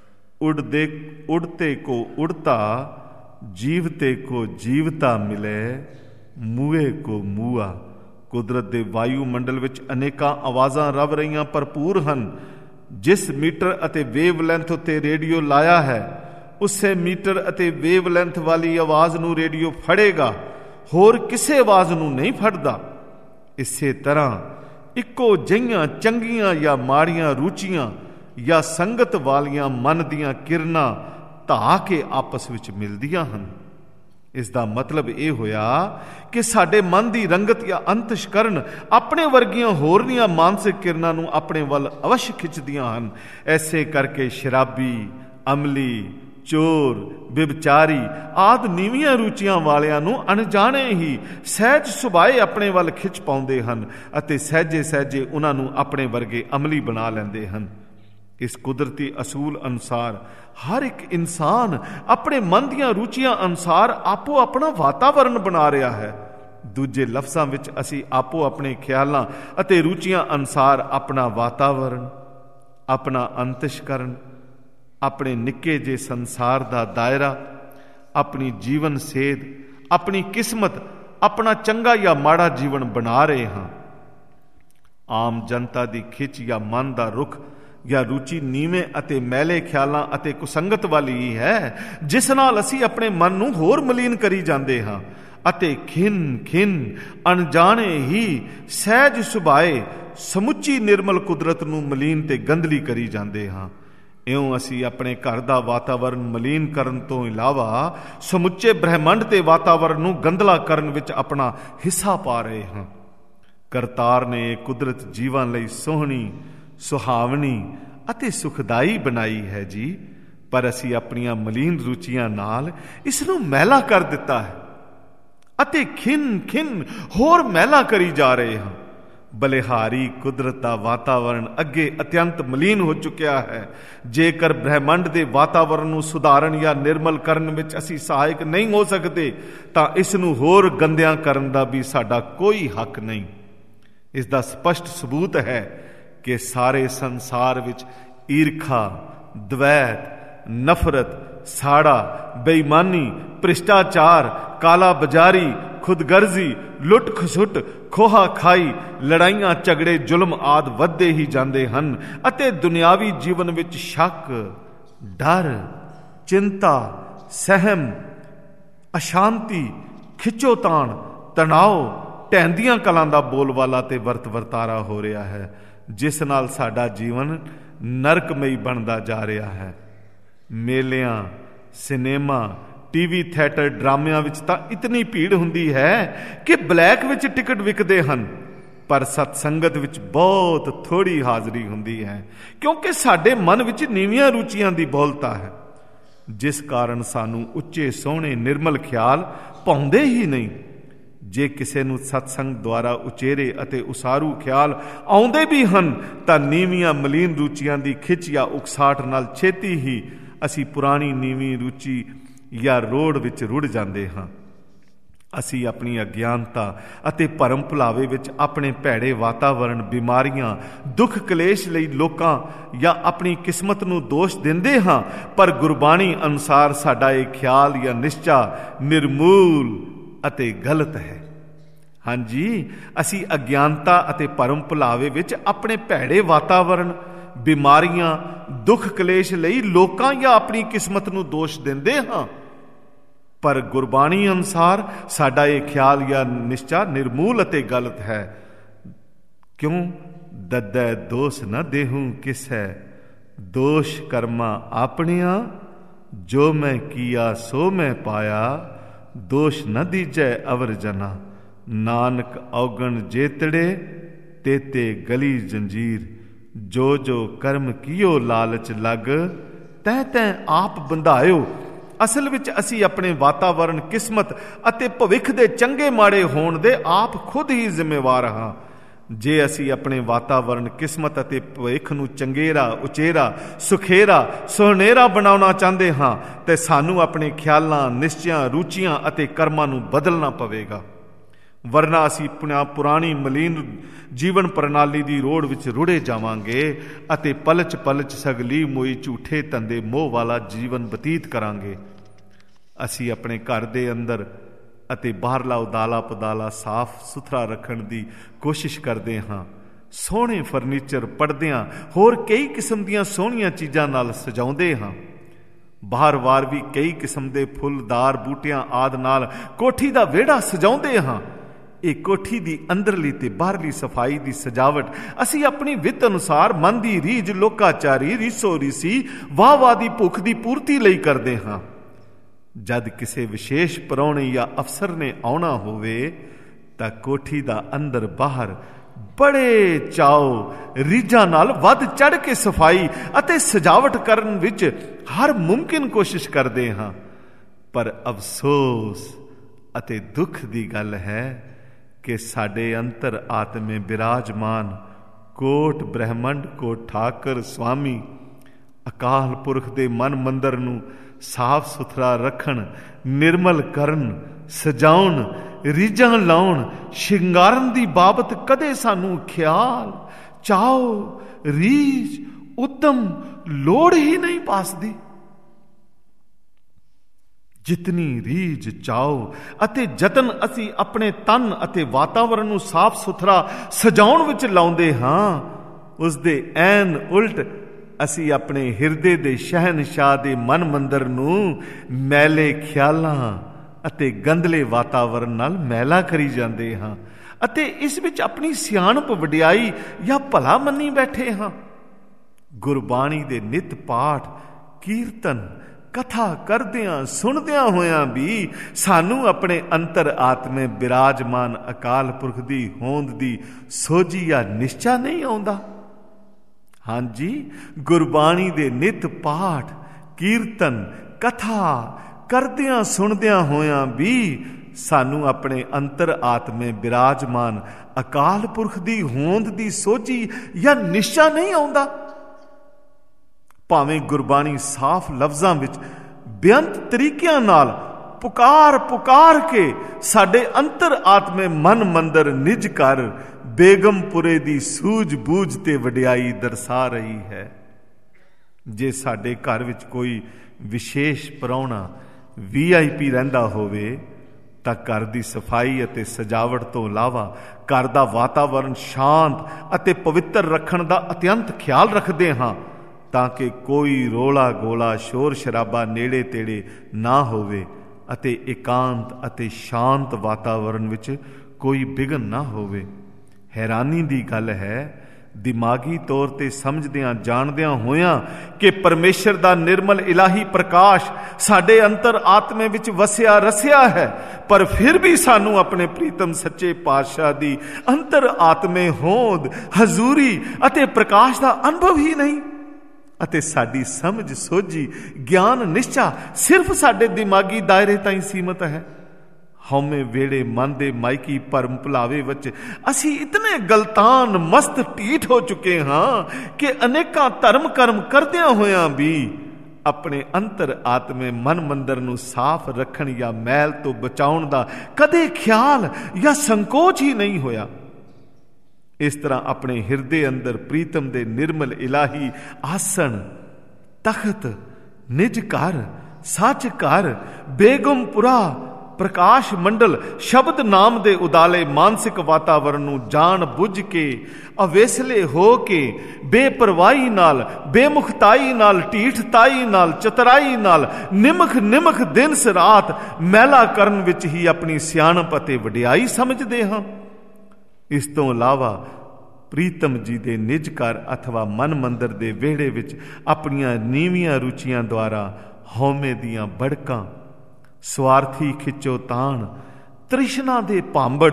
उड़ते को उड़ता, जीवते को जीवता मिले, मूए को मूआ। ਕੁਦਰਤ ਦੇ ਵਾਯੂਮੰਡਲ ਵਿੱਚ ਅਨੇਕਾਂ ਆਵਾਜ਼ਾਂ ਰਵ ਰਹੀਆਂ ਭਰਪੂਰ ਹਨ। ਜਿਸ ਮੀਟਰ ਅਤੇ ਵੇਵਲੈਂਥ ਉੱਤੇ ਰੇਡੀਓ ਲਾਇਆ ਹੈ, ਉਸੇ ਮੀਟਰ ਅਤੇ ਵੇਵਲੈਂਥ ਵਾਲੀ ਆਵਾਜ਼ ਨੂੰ ਰੇਡੀਓ ਫੜੇਗਾ, ਹੋਰ ਕਿਸੇ ਆਵਾਜ਼ ਨੂੰ ਨਹੀਂ ਫੜਦਾ। ਇਸੇ ਤਰ੍ਹਾਂ ਇੱਕੋ ਜਿਹੀਆਂ ਚੰਗੀਆਂ ਜਾਂ ਮਾੜੀਆਂ ਰੁਚੀਆਂ ਜਾਂ ਸੰਗਤ ਵਾਲੀਆਂ ਮਨ ਦੀਆਂ ਕਿਰਨਾਂ ਧਾ ਕੇ ਆਪਸ ਵਿੱਚ ਮਿਲਦੀਆਂ ਹਨ। ਇਸ ਦਾ ਮਤਲਬ ਇਹ ਹੋਇਆ ਕਿ ਸਾਡੇ ਮਨ ਦੀ ਰੰਗਤ ਜਾਂ ਅੰਤਸ਼ਕਰਨ ਆਪਣੇ ਵਰਗੀਆਂ ਹੋਰਨੀਆਂ ਮਾਨਸਿਕ ਕਿਰਨਾਂ ਨੂੰ ਆਪਣੇ ਵੱਲ ਅਵਸ਼ ਖਿੱਚਦੀਆਂ ਹਨ। ਐਸੇ ਕਰਕੇ ਸ਼ਰਾਬੀ, ਅਮਲੀ, ਚੋਰ, ਵਿਭਚਾਰੀ ਆਦਿ ਨੀਵੀਆਂ ਰੁਚੀਆਂ ਵਾਲਿਆਂ ਨੂੰ ਅਣਜਾਣੇ ਹੀ ਸਹਿਜ ਸੁਭਾਏ ਆਪਣੇ ਵੱਲ ਖਿੱਚ ਪਾਉਂਦੇ ਹਨ ਅਤੇ ਸਹਿਜੇ ਉਹਨਾਂ ਨੂੰ ਆਪਣੇ ਵਰਗੇ ਅਮਲੀ ਬਣਾ ਲੈਂਦੇ ਹਨ। ਇਸ ਕੁਦਰਤੀ ਅਸੂਲ ਅਨੁਸਾਰ ਹਰ ਇੱਕ ਇਨਸਾਨ ਆਪਣੇ ਮਨ ਦੀਆਂ ਰੁਚੀਆਂ ਅਨੁਸਾਰ ਆਪੋ ਆਪਣਾ ਵਾਤਾਵਰਣ ਬਣਾ ਰਿਹਾ ਹੈ। ਦੂਜੇ ਲਫ਼ਜ਼ਾਂ ਵਿੱਚ ਅਸੀਂ ਆਪੋ ਆਪਣੇ ਖਿਆਲਾਂ ਅਤੇ ਰੁਚੀਆਂ ਅਨੁਸਾਰ ਆਪਣਾ ਵਾਤਾਵਰਣ, ਆਪਣਾ ਅੰਤਸ਼ਕਰਨ, ਆਪਣੇ ਨਿੱਕੇ ਜਿਹੇ ਸੰਸਾਰ ਦਾ ਦਾਇਰਾ, ਆਪਣੀ ਜੀਵਨ ਸੇਧ, ਆਪਣੀ ਕਿਸਮਤ, ਆਪਣਾ ਚੰਗਾ ਜਾਂ ਮਾੜਾ ਜੀਵਨ ਬਣਾ ਰਹੇ ਹਾਂ। ਆਮ ਜਨਤਾ ਦੀ ਖਿੱਚ ਜਾਂ ਮਨ ਦਾ ਰੁਖ ਜਾਂ ਰੁਚੀ ਨੀਵੇਂ ਅਤੇ ਮੈਲੇ ਖਿਆਲਾਂ ਅਤੇ ਕੁਸੰਗਤ ਵਾਲੀ ਹੀ ਹੈ, ਜਿਸ ਨਾਲ ਅਸੀਂ ਆਪਣੇ ਮਨ ਨੂੰ ਹੋਰ ਮਲੀਨ ਕਰੀ ਜਾਂਦੇ ਹਾਂ ਅਤੇ ਖਿੰਨ ਅਣਜਾਣੇ ਹੀ ਸਹਿਜ ਸੁਭਾਏ ਸਮੁੱਚੀ ਨਿਰਮਲ ਕੁਦਰਤ ਨੂੰ ਮਲੀਨ ਤੇ ਗੰਦਲੀ ਕਰੀ ਜਾਂਦੇ ਹਾਂ। ਇਉਂ ਅਸੀਂ ਆਪਣੇ ਘਰ ਦਾ ਵਾਤਾਵਰਣ ਮਲੀਨ ਕਰਨ ਤੋਂ ਇਲਾਵਾ ਸਮੁੱਚੇ ਬ੍ਰਹਿਮੰਡ ਤੇ ਵਾਤਾਵਰਣ ਨੂੰ ਗੰਦਲਾ ਕਰਨ ਵਿੱਚ ਆਪਣਾ ਹਿੱਸਾ ਪਾ ਰਹੇ ਹਾਂ। ਕਰਤਾਰ ਨੇ ਇਹ ਕੁਦਰਤ ਜੀਵਾਂ ਲਈ ਸੋਹਣੀ, ਸੁਹਾਵਣੀ ਅਤੇ ਸੁਖਦਾਈ ਬਣਾਈ ਹੈ ਜੀ, ਪਰ ਅਸੀਂ ਆਪਣੀਆਂ ਮਲੀਨ ਰੁਚੀਆਂ ਨਾਲ ਇਸ ਨੂੰ ਮੈਲਾ ਕਰ ਦਿੱਤਾ ਹੈ ਅਤੇ ਖਿੰਨ ਹੋਰ ਮੈਲਾ ਕਰੀ ਜਾ ਰਹੇ ਹਾਂ। ਬਲਿਹਾਰੀ ਕੁਦਰਤ ਦਾ ਵਾਤਾਵਰਣ ਅੱਗੇ ਅਤਿਅੰਤ ਮਲੀਨ ਹੋ ਚੁੱਕਿਆ ਹੈ। ਜੇਕਰ ਬ੍ਰਹਿਮੰਡ ਦੇ ਵਾਤਾਵਰਣ ਨੂੰ ਸੁਧਾਰਨ ਜਾਂ ਨਿਰਮਲ ਕਰਨ ਵਿੱਚ ਅਸੀਂ ਸਹਾਇਕ ਨਹੀਂ ਹੋ ਸਕਦੇ, ਤਾਂ ਇਸ ਨੂੰ ਹੋਰ ਗੰਦਿਆਂ ਕਰਨ ਦਾ ਵੀ ਸਾਡਾ ਕੋਈ ਹੱਕ ਨਹੀਂ। ਇਸ ਦਾ ਸਪਸ਼ਟ ਸਬੂਤ ਹੈ ਕਿ ਸਾਰੇ ਸੰਸਾਰ ਵਿੱਚ ਈਰਖਾ, ਦਵੈਤ, ਨਫ਼ਰਤ, ਸਾੜਾ, ਬੇਈਮਾਨੀ, ਭ੍ਰਿਸ਼ਟਾਚਾਰ, ਕਾਲਾ ਬਾਜ਼ਾਰੀ, ਖੁਦਗਰਜ਼ੀ, ਲੁੱਟ ਖਸੁੱਟ, ਖੋਹਾ ਖਾਈ, ਲੜਾਈਆਂ ਝਗੜੇ, ਜ਼ੁਲਮ ਆਦਿ ਵੱਧਦੇ ਹੀ ਜਾਂਦੇ ਹਨ ਅਤੇ ਦੁਨਿਆਵੀ ਜੀਵਨ ਵਿੱਚ ਸ਼ੱਕ, ਡਰ, ਚਿੰਤਾ, ਸਹਿਮ, ਅਸ਼ਾਂਤੀ, ਖਿੱਚੋਤਾਣ, ਤਣਾਓ, ਢਹਿੰਦੀਆਂ ਕਲਾਂ ਦਾ ਬੋਲਬਾਲਾ ਤੇ ਵਰਤਾਰਾ ਹੋ ਰਿਹਾ ਹੈ, ਜਿਸ ਨਾਲ ਸਾਡਾ ਜੀਵਨ ਨਰਕਮਈ ਬਣਦਾ ਜਾ ਰਿਹਾ ਹੈ। ਮੇਲਿਆਂ, ਸਿਨੇਮਾ, ਟੀਵੀ ਥੀਏਟਰ, ਡਰਾਮਿਆਂ ਵਿੱਚ ਤਾਂ ਇਤਨੀ ਭੀੜ ਹੁੰਦੀ ਹੈ ਕਿ ਬਲੈਕ ਵਿੱਚ ਟਿਕਟ ਵਿਕਦੇ ਹਨ, ਪਰ ਸਤਸੰਗਤ ਵਿੱਚ ਬਹੁਤ ਥੋੜੀ ਹਾਜ਼ਰੀ ਹੁੰਦੀ ਹੈ, ਕਿਉਂਕਿ ਸਾਡੇ ਮਨ ਵਿੱਚ ਨੀਵੀਆਂ ਰੁਚੀਆਂ ਦੀ ਬਹੁਲਤਾ ਹੈ, ਜਿਸ ਕਾਰਨ ਸਾਨੂੰ ਉੱਚੇ ਸੋਹਣੇ ਨਿਰਮਲ ਖਿਆਲ ਪਾਉਂਦੇ ਹੀ ਨਹੀਂ। ਜੇ ਕਿਸੇ ਨੂੰ ਸਤਸੰਗ ਦੁਆਰਾ ਉਚੇਰੇ ਅਤੇ ਉਸਾਰੂ ਖਿਆਲ ਆਉਂਦੇ ਵੀ ਹਨ, ਤਾਂ ਨੀਵੀਆਂ ਮਲੀਨ ਰੁਚੀਆਂ ਦੀ ਖਿੱਚ ਜਾਂ ਉਕਸਾਹਟ ਨਾਲ ਛੇਤੀ ਹੀ ਅਸੀਂ ਪੁਰਾਣੀ ਨੀਵੀਂ ਰੁਚੀ ਜਾਂ ਰੋੜ ਵਿੱਚ ਰੁੜ ਜਾਂਦੇ ਹਾਂ। ਅਸੀਂ ਆਪਣੀ ਅਗਿਆਨਤਾ ਅਤੇ ਭਰਮ ਭੁਲਾਵੇ ਵਿੱਚ ਆਪਣੇ ਭੈੜੇ ਵਾਤਾਵਰਣ, ਬਿਮਾਰੀਆਂ, ਦੁੱਖ ਕਲੇਸ਼ ਲਈ ਲੋਕਾਂ ਜਾਂ ਆਪਣੀ ਕਿਸਮਤ ਨੂੰ ਦੋਸ਼ ਦਿੰਦੇ ਹਾਂ, ਪਰ ਗੁਰਬਾਣੀ ਅਨੁਸਾਰ ਸਾਡਾ ਇਹ ਖਿਆਲ ਜਾਂ ਨਿਸ਼ਚਾ ਨਿਰਮੂਲ ਅਤੇ ਗਲਤ ਹੈ। ਹਾਂਜੀ, ਅਸੀਂ ਅਗਿਆਨਤਾ ਅਤੇ ਭਰਮ ਭੁਲਾਵੇ ਵਿੱਚ ਆਪਣੇ ਭੈੜੇ ਵਾਤਾਵਰਣ, ਬਿਮਾਰੀਆਂ, ਦੁੱਖ ਕਲੇਸ਼ ਲਈ ਲੋਕਾਂ ਜਾਂ ਆਪਣੀ ਕਿਸਮਤ ਨੂੰ ਦੋਸ਼ ਦਿੰਦੇ ਹਾਂ। ਪਰ ਗੁਰਬਾਣੀ ਅਨੁਸਾਰ ਸਾਡਾ ਇਹ ਖਿਆਲ ਜਾਂ ਨਿਸ਼ਚਾ ਨਿਰਮੂਲ ਅਤੇ ਗਲਤ ਹੈ। ਕਿਉਂ? ਦੱਦੈ ਦੋਸ਼ ਨਾ ਦੇਹੂੰ ਕਿਸੈ, ਦੋਸ਼ ਕਰਮਾ ਆਪਣਿਆਂ, ਜੋ ਮੈਂ ਕੀਆ ਸੋ ਮੈਂ ਪਾਇਆ, ਦੋਸ਼ ਨਾ ਦੀਜੈ ਅਵਰ ਜਨਾ, ਨਾਨਕ ਔਗਣ ਜੇਤੜੇ, ਤੇਤੇ ਗਲੀ ਜੰਜੀਰ, ਜੋ ਜੋ ਕਰਮ ਕੀਓ ਲਾਲਚ ਲੱਗ, ਤੈਂ ਤੈਂ ਆਪ ਬੰਧਾਇਓ। ਅਸਲ ਵਿੱਚ ਅਸੀਂ ਆਪਣੇ ਵਾਤਾਵਰਣ, ਕਿਸਮਤ ਅਤੇ ਭਵਿੱਖ ਦੇ ਚੰਗੇ ਮਾੜੇ ਹੋਣ ਦੇ ਆਪ ਖੁਦ ਹੀ ਜ਼ਿੰਮੇਵਾਰ ਹਾਂ। ਜੇ ਅਸੀਂ ਆਪਣੇ ਵਾਤਾਵਰਣ, ਕਿਸਮਤ ਅਤੇ ਭਵਿੱਖ ਨੂੰ ਚੰਗੇਰਾ, ਉਚੇਰਾ, ਸੁਖੇਰਾ, ਸੁਨਹਿਰਾ ਬਣਾਉਣਾ ਚਾਹੁੰਦੇ ਹਾਂ ਤੇ ਸਾਨੂੰ ਆਪਣੇ ਖਿਆਲਾਂ, ਨਿਸ਼ਚਿਆਂ, ਰੁਚੀਆਂ ਅਤੇ ਕਰਮਾਂ ਨੂੰ ਬਦਲਣਾ ਪਵੇਗਾ। ਵਰਨਾ ਅਸੀਂ ਪੁਰਾਣੀ ਮਲੀਨ ਜੀਵਨ ਪ੍ਰਣਾਲੀ ਦੀ ਰੋੜ ਵਿੱਚ ਰੁੜੇ ਜਾਵਾਂਗੇ ਅਤੇ ਪਲਚ ਪਲਚ ਸਗਲੀ ਮੋਈ ਝੂਠੇ ਧੰਦੇ ਮੋਹ ਵਾਲਾ ਜੀਵਨ ਬਤੀਤ ਕਰਾਂਗੇ। ਅਸੀਂ ਆਪਣੇ ਘਰ ਦੇ ਅੰਦਰ ਅਤੇ ਬਾਹਰਲਾ ਉਦਾਲਾ ਪਦਾਲਾ ਸਾਫ਼ ਸੁਥਰਾ ਰੱਖਣ ਦੀ ਕੋਸ਼ਿਸ਼ ਕਰਦੇ ਹਾਂ। ਸੋਹਣੇ ਫਰਨੀਚਰ, ਪਰਦਿਆਂ, ਹੋਰ ਕਈ ਕਿਸਮ ਦੀਆਂ ਸੋਹਣੀਆਂ ਚੀਜ਼ਾਂ ਨਾਲ ਸਜਾਉਂਦੇ ਹਾਂ। ਬਾਹਰ ਵਾਰ ਵੀ ਕਈ ਕਿਸਮ ਦੇ ਫੁੱਲਦਾਰ ਬੂਟਿਆਂ ਆਦਿ ਨਾਲ ਕੋਠੀ ਦਾ ਵਿਹੜਾ ਸਜਾਉਂਦੇ ਹਾਂ। ਇਹ ਕੋਠੀ ਦੀ ਅੰਦਰਲੀ ਤੇ ਬਾਹਰਲੀ ਸਫਾਈ ਦੀ ਸਜਾਵਟ ਅਸੀਂ ਆਪਣੀ ਵਿੱਤ ਅਨੁਸਾਰ ਮਨ ਦੀ ਰੀਝ, ਲੋਕਾਚਾਰੀ, ਰੀਸੋ ਰੀਸੀ, ਵਾਹ ਵਾਹ ਦੀ ਭੁੱਖ ਦੀ ਪੂਰਤੀ ਲਈ ਕਰਦੇ ਹਾਂ। ਜਦ ਕਿਸੇ ਵਿਸ਼ੇਸ਼ ਪ੍ਰਾਹੁਣੇ ਜਾਂ ਅਫਸਰ ਨੇ ਆਉਣਾ ਹੋਵੇ ਤਾਂ ਕੋਠੀ ਦਾ ਅੰਦਰ ਬਾਹਰ ਬੜੇ ਚਾਉ, ਰੀਝਾਂ ਨਾਲ ਵੱਧ ਚੜ੍ਹ ਕੇ ਸਫਾਈ ਅਤੇ ਸਜਾਵਟ ਕਰਨ ਵਿੱਚ ਹਰ ਮੁਮਕਿਨ ਕੋਸ਼ਿਸ਼ ਕਰਦੇ ਹਾਂ। ਪਰ ਅਫਸੋਸ ਅਤੇ ਦੁੱਖ ਦੀ ਗੱਲ ਹੈ ਕਿ ਸਾਡੇ ਅੰਤਰ ਆਤਮੇ ਬਿਰਾਜਮਾਨ ਕੋਟ ਬ੍ਰਹਮੰਡ ਕੋ ਠਾਕਰ ਸੁਆਮੀ ਅਕਾਲ ਪੁਰਖ ਦੇ ਮਨ ਮੰਦਰ ਨੂੰ ਸਾਫ਼ ਸੁਥਰਾ ਰੱਖਣ, ਨਿਰਮਲ ਕਰਨ, ਸਜਾਉਣ, ਰੀਝਾਂ ਲਾਉਣ, ਸ਼ਿੰਗਾਰਨ ਦੀ ਬਾਬਤ ਕਦੇ ਸਾਨੂੰ ਖਿਆਲ, ਚਾਓ, ਰੀਝ, ਉਦਮ, ਲੋੜ ਹੀ ਨਹੀਂ ਪਾਸਦੀ। ਜਿਤਨੀ ਰੀਝ, ਚਾਓ ਅਤੇ ਯਤਨ ਅਸੀਂ ਆਪਣੇ ਤਨ ਅਤੇ ਵਾਤਾਵਰਣ ਨੂੰ ਸਾਫ਼ ਸੁਥਰਾ ਸਜਾਉਣ ਵਿੱਚ ਲਾਉਂਦੇ ਹਾਂ, ਉਸ ਦੇ ਐਨ ਉਲਟ ਅਸੀਂ ਆਪਣੇ ਹਿਰਦੇ ਦੇ ਸ਼ਹਿਨਸ਼ਾਹ ਦੇ ਮਨ ਮੰਦਰ ਨੂੰ ਮੈਲੇ ਖਿਆਲਾਂ ਅਤੇ ਗੰਦਲੇ ਵਾਤਾਵਰਣ ਨਾਲ ਮੈਲਾ ਕਰੀ ਜਾਂਦੇ ਹਾਂ ਅਤੇ ਇਸ ਵਿੱਚ ਆਪਣੀ ਸਿਆਣਪ, ਵਡਿਆਈ ਜਾਂ ਭਲਾ ਮੰਨੀ ਬੈਠੇ ਹਾਂ। ਗੁਰਬਾਣੀ ਦੇ ਨਿਤ ਪਾਠ, ਕੀਰਤਨ, ਕਥਾ ਕਰਦਿਆਂ ਸੁਣਦਿਆਂ ਹੋਇਆਂ ਵੀ ਸਾਨੂੰ ਆਪਣੇ ਅੰਤਰ ਆਤਮੇ ਬਿਰਾਜਮਾਨ ਅਕਾਲ ਪੁਰਖ ਦੀ ਹੋਂਦ ਦੀ ਸੋਝੀ ਜਾਂ ਨਿਸ਼ਚਾ ਨਹੀਂ ਆਉਂਦਾ। ਹਾਂਜੀ, ਗੁਰਬਾਣੀ ਦੇ ਨਿਤ ਪਾਠ, ਕੀਰਤਨ, ਕਥਾ ਕਰਦਿਆਂ ਸੁਣਦਿਆਂ ਹੋਇਆਂ ਵੀ ਸਾਨੂੰ ਆਪਣੇ ਅੰਤਰ ਆਤਮੇ ਬਿਰਾਜਮਾਨ ਅਕਾਲ ਪੁਰਖ ਦੀ ਹੋਂਦ ਦੀ ਸੋਝੀ ਜਾਂ ਨਿਸ਼ਚਾ ਨਹੀਂ ਆਉਂਦਾ। ਭਾਵੇਂ ਗੁਰਬਾਣੀ ਸਾਫ਼ ਲਫ਼ਜ਼ਾਂ ਵਿੱਚ ਬੇਅੰਤ ਤਰੀਕਿਆਂ ਨਾਲ ਪੁਕਾਰ ਪੁਕਾਰ ਕੇ ਸਾਡੇ ਅੰਤਰ ਆਤਮੇ ਮਨ ਮੰਦਰ ਨਿਜ ਘਰ ਬੇਗਮਪੁਰੇ ਦੀ ਸੂਝ ਬੂਝ ਤੇ ਵਡਿਆਈ ਦਰਸਾ ਰਹੀ ਹੈ। ਜੇ ਸਾਡੇ ਘਰ ਵਿੱਚ ਕੋਈ ਵਿਸ਼ੇਸ਼ ਪ੍ਰਾਹੁਣਾ VIP ਰਹਿੰਦਾ ਹੋਵੇ ਤਾਂ ਘਰ ਦੀ ਸਫਾਈ ਅਤੇ ਸਜਾਵਟ ਤੋਂ ਇਲਾਵਾ ਘਰ ਦਾ ਵਾਤਾਵਰਣ ਸ਼ਾਂਤ ਅਤੇ ਪਵਿੱਤਰ ਰੱਖਣ ਦਾ ਅਤਿਅੰਤ ਖਿਆਲ ਰੱਖਦੇ ਹਾਂ ਤਾਂ ਕਿ ਕੋਈ ਰੋਲਾ ਗੋਲਾ, ਸ਼ੋਰ ਸ਼ਰਾਬਾ ਨੇੜੇ ਤੇੜੇ ਨਾ ਹੋਵੇ ਅਤੇ ਇਕਾਂਤ ਅਤੇ ਸ਼ਾਂਤ ਵਾਤਾਵਰਣ ਵਿੱਚ ਕੋਈ ਵਿਘਨ ਨਾ ਹੋਵੇ। ਹੈਰਾਨੀ ਦੀ ਗੱਲ ਹੈ, ਦਿਮਾਗੀ ਤੌਰ ਤੇ ਸਮਝਦਿਆਂ ਜਾਣਦਿਆਂ ਹੋਇਆਂ ਕਿ ਪਰਮੇਸ਼ਰ ਦਾ ਨਿਰਮਲ ਇਲਾਹੀ ਪ੍ਰਕਾਸ਼ ਸਾਡੇ ਅੰਤਰ ਆਤਮੇ ਵਿੱਚ ਵਸਿਆ ਰਸਿਆ ਹੈ, ਪਰ ਫਿਰ ਵੀ ਸਾਨੂੰ ਆਪਣੇ ਪ੍ਰੀਤਮ ਸੱਚੇ ਪਾਤਸ਼ਾਹ ਦੀ ਅੰਤਰ ਆਤਮੇ ਹੋਂਦ, ਹਜ਼ੂਰੀ ਅਤੇ ਪ੍ਰਕਾਸ਼ ਦਾ ਅਨੁਭਵ ਹੀ ਨਹੀਂ ਅਤੇ ਸਾਡੀ ਸਮਝ, ਸੋਝੀ, ਗਿਆਨ, ਨਿਸ਼ਚਾ ਸਿਰਫ ਸਾਡੇ ਦਿਮਾਗੀ ਦਾਇਰੇ ਤਾਈਂ ਸੀਮਤ ਹੈ। ਹਉਮੈ ਵੇੜੇ ਮਨ ਦੇ ਮਾਇਕੀ ਭਰਮ ਭੁਲਾਵੇ ਵਿੱਚ ਅਸੀਂ ਇਤਨੇ ਗਲਤਾਨ, ਮਸਤ, ਢੀਠ ਹੋ ਚੁੱਕੇ ਹਾਂ ਕਿ ਅਨੇਕਾਂ ਧਰਮ ਕਰਮ ਕਰਦਿਆਂ ਹੋਇਆਂ ਵੀ ਆਪਣੇ ਅੰਤਰ ਆਤਮੇ ਮਨ ਮੰਦਰ ਨੂੰ ਸਾਫ਼ ਰੱਖਣ ਜਾਂ ਮੈਲ ਤੋਂ ਬਚਾਉਣ ਦਾ ਕਦੇ ਖਿਆਲ ਜਾਂ ਸੰਕੋਚ ਹੀ ਨਹੀਂ ਹੋਇਆ। ਇਸ ਤਰ੍ਹਾਂ ਆਪਣੇ ਹਿਰਦੇ ਅੰਦਰ ਪ੍ਰੀਤਮ ਦੇ ਨਿਰਮਲ ਇਲਾਹੀ ਆਸਣ, ਤਖਤ, ਨਿਜ ਘਰ, ਸੱਚ ਘਰ, ਬੇਗਮਪੁਰਾ ਪ੍ਰਕਾਸ਼ ਮੰਡਲ ਸ਼ਬਦ ਨਾਮ ਦੇ ਉਦਾਲੇ ਮਾਨਸਿਕ ਵਾਤਾਵਰਣ ਨੂੰ ਜਾਣ ਬੁੱਝ ਕੇ, ਅਵੇਸਲੇ ਹੋ ਕੇ, ਬੇਪਰਵਾਹੀ ਨਾਲ, ਬੇਮੁਖਤਾਈ ਨਾਲ, ਢੀਠਤਾਈ ਨਾਲ, ਚਤਰਾਈ ਨਾਲ, ਨਿਮਖ ਦਿਨ ਰਾਤ ਮੈਲਾ ਕਰਨ ਵਿੱਚ ਹੀ ਆਪਣੀ ਸਿਆਣਪ ਅਤੇ ਵਡਿਆਈ ਸਮਝਦੇ ਹਾਂ। ਇਸ ਤੋਂ ਇਲਾਵਾ ਪ੍ਰੀਤਮ ਜੀ ਦੇ ਨਿਜ ਘਰ ਅਥਵਾ ਮਨ ਮੰਦਰ ਦੇ ਵਿਹੜੇ ਵਿੱਚ ਆਪਣੀਆਂ ਨੀਵੀਆਂ ਰੁਚੀਆਂ ਦੁਆਰਾ ਹਉਮੈ ਦੀਆਂ ਬੜਕਾਂ, ਸਵਾਰਥੀ ਖਿੱਚੋਤਾਣ, ਤ੍ਰਿਸ਼ਨਾ ਦੇ ਭਾਂਬੜ,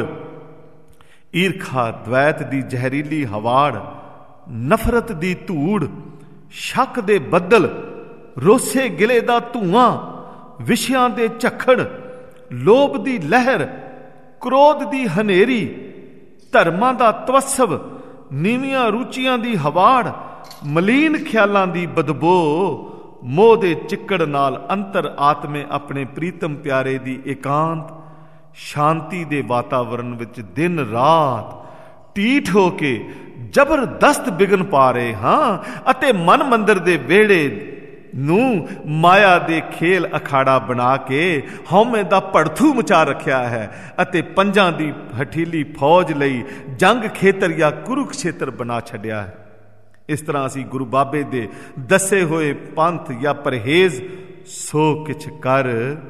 ਈਰਖਾ ਦਵੈਤ ਦੀ ਜ਼ਹਿਰੀਲੀ ਹਵਾੜ, ਨਫ਼ਰਤ ਦੀ ਧੂੜ, ਸ਼ੱਕ ਦੇ ਬੱਦਲ, ਰੋਸੇ ਗਿਲੇ ਦਾ ਧੂਆਂ, ਵਿਸ਼ਿਆਂ ਦੇ ਝੱਖੜ, ਲੋਭ ਦੀ ਲਹਿਰ, ਕ੍ਰੋਧ ਦੀ ਹਨੇਰੀ, ਧਰਮਾਂ ਦਾ ਤਵੱਸਵ, ਨੀਵੀਆਂ ਰੁਚੀਆਂ ਦੀ ਹਵਾੜ, ਮਲੀਨ ਖਿਆਲਾਂ ਦੀ ਬਦਬੋ, ਮੋਹ ਦੇ ਚਿੱਕੜ ਨਾਲ ਅੰਤਰ ਆਤਮੇ ਆਪਣੇ ਪ੍ਰੀਤਮ ਪਿਆਰੇ ਦੀ ਇਕਾਂਤ ਸ਼ਾਂਤੀ ਦੇ ਵਾਤਾਵਰਣ ਵਿੱਚ ਦਿਨ ਰਾਤ ਢੀਠ ਹੋ ਕੇ ਜ਼ਬਰਦਸਤ ਵਿਘਨ ਪਾ ਰਹੇ ਹਾਂ ਅਤੇ ਮਨ ਮੰਦਰ ਦੇ ਵਿਹੜੇ ਨੂੰ ਮਾਇਆ ਦੇ ਖੇਲ ਅਖਾੜਾ ਬਣਾ ਕੇ ਹਉਮੈ ਦਾ ਭੜਥੂ ਮਚਾ ਰੱਖਿਆ ਹੈ ਅਤੇ ਪੰਜਾਂ ਦੀ ਹਠੀਲੀ ਫੌਜ ਲਈ ਜੰਗ ਖੇਤਰ ਜਾਂ ਕੁਰੂਕਸ਼ੇਤਰ ਬਣਾ ਛੱਡਿਆ ਹੈ। ਇਸ ਤਰ੍ਹਾਂ ਅਸੀਂ ਗੁਰੂ ਬਾਬੇ ਦੇ ਦੱਸੇ ਹੋਏ ਪੰਥ ਜਾਂ ਪਰਹੇਜ਼ ਸੋ ਕਿਛ ਕਰ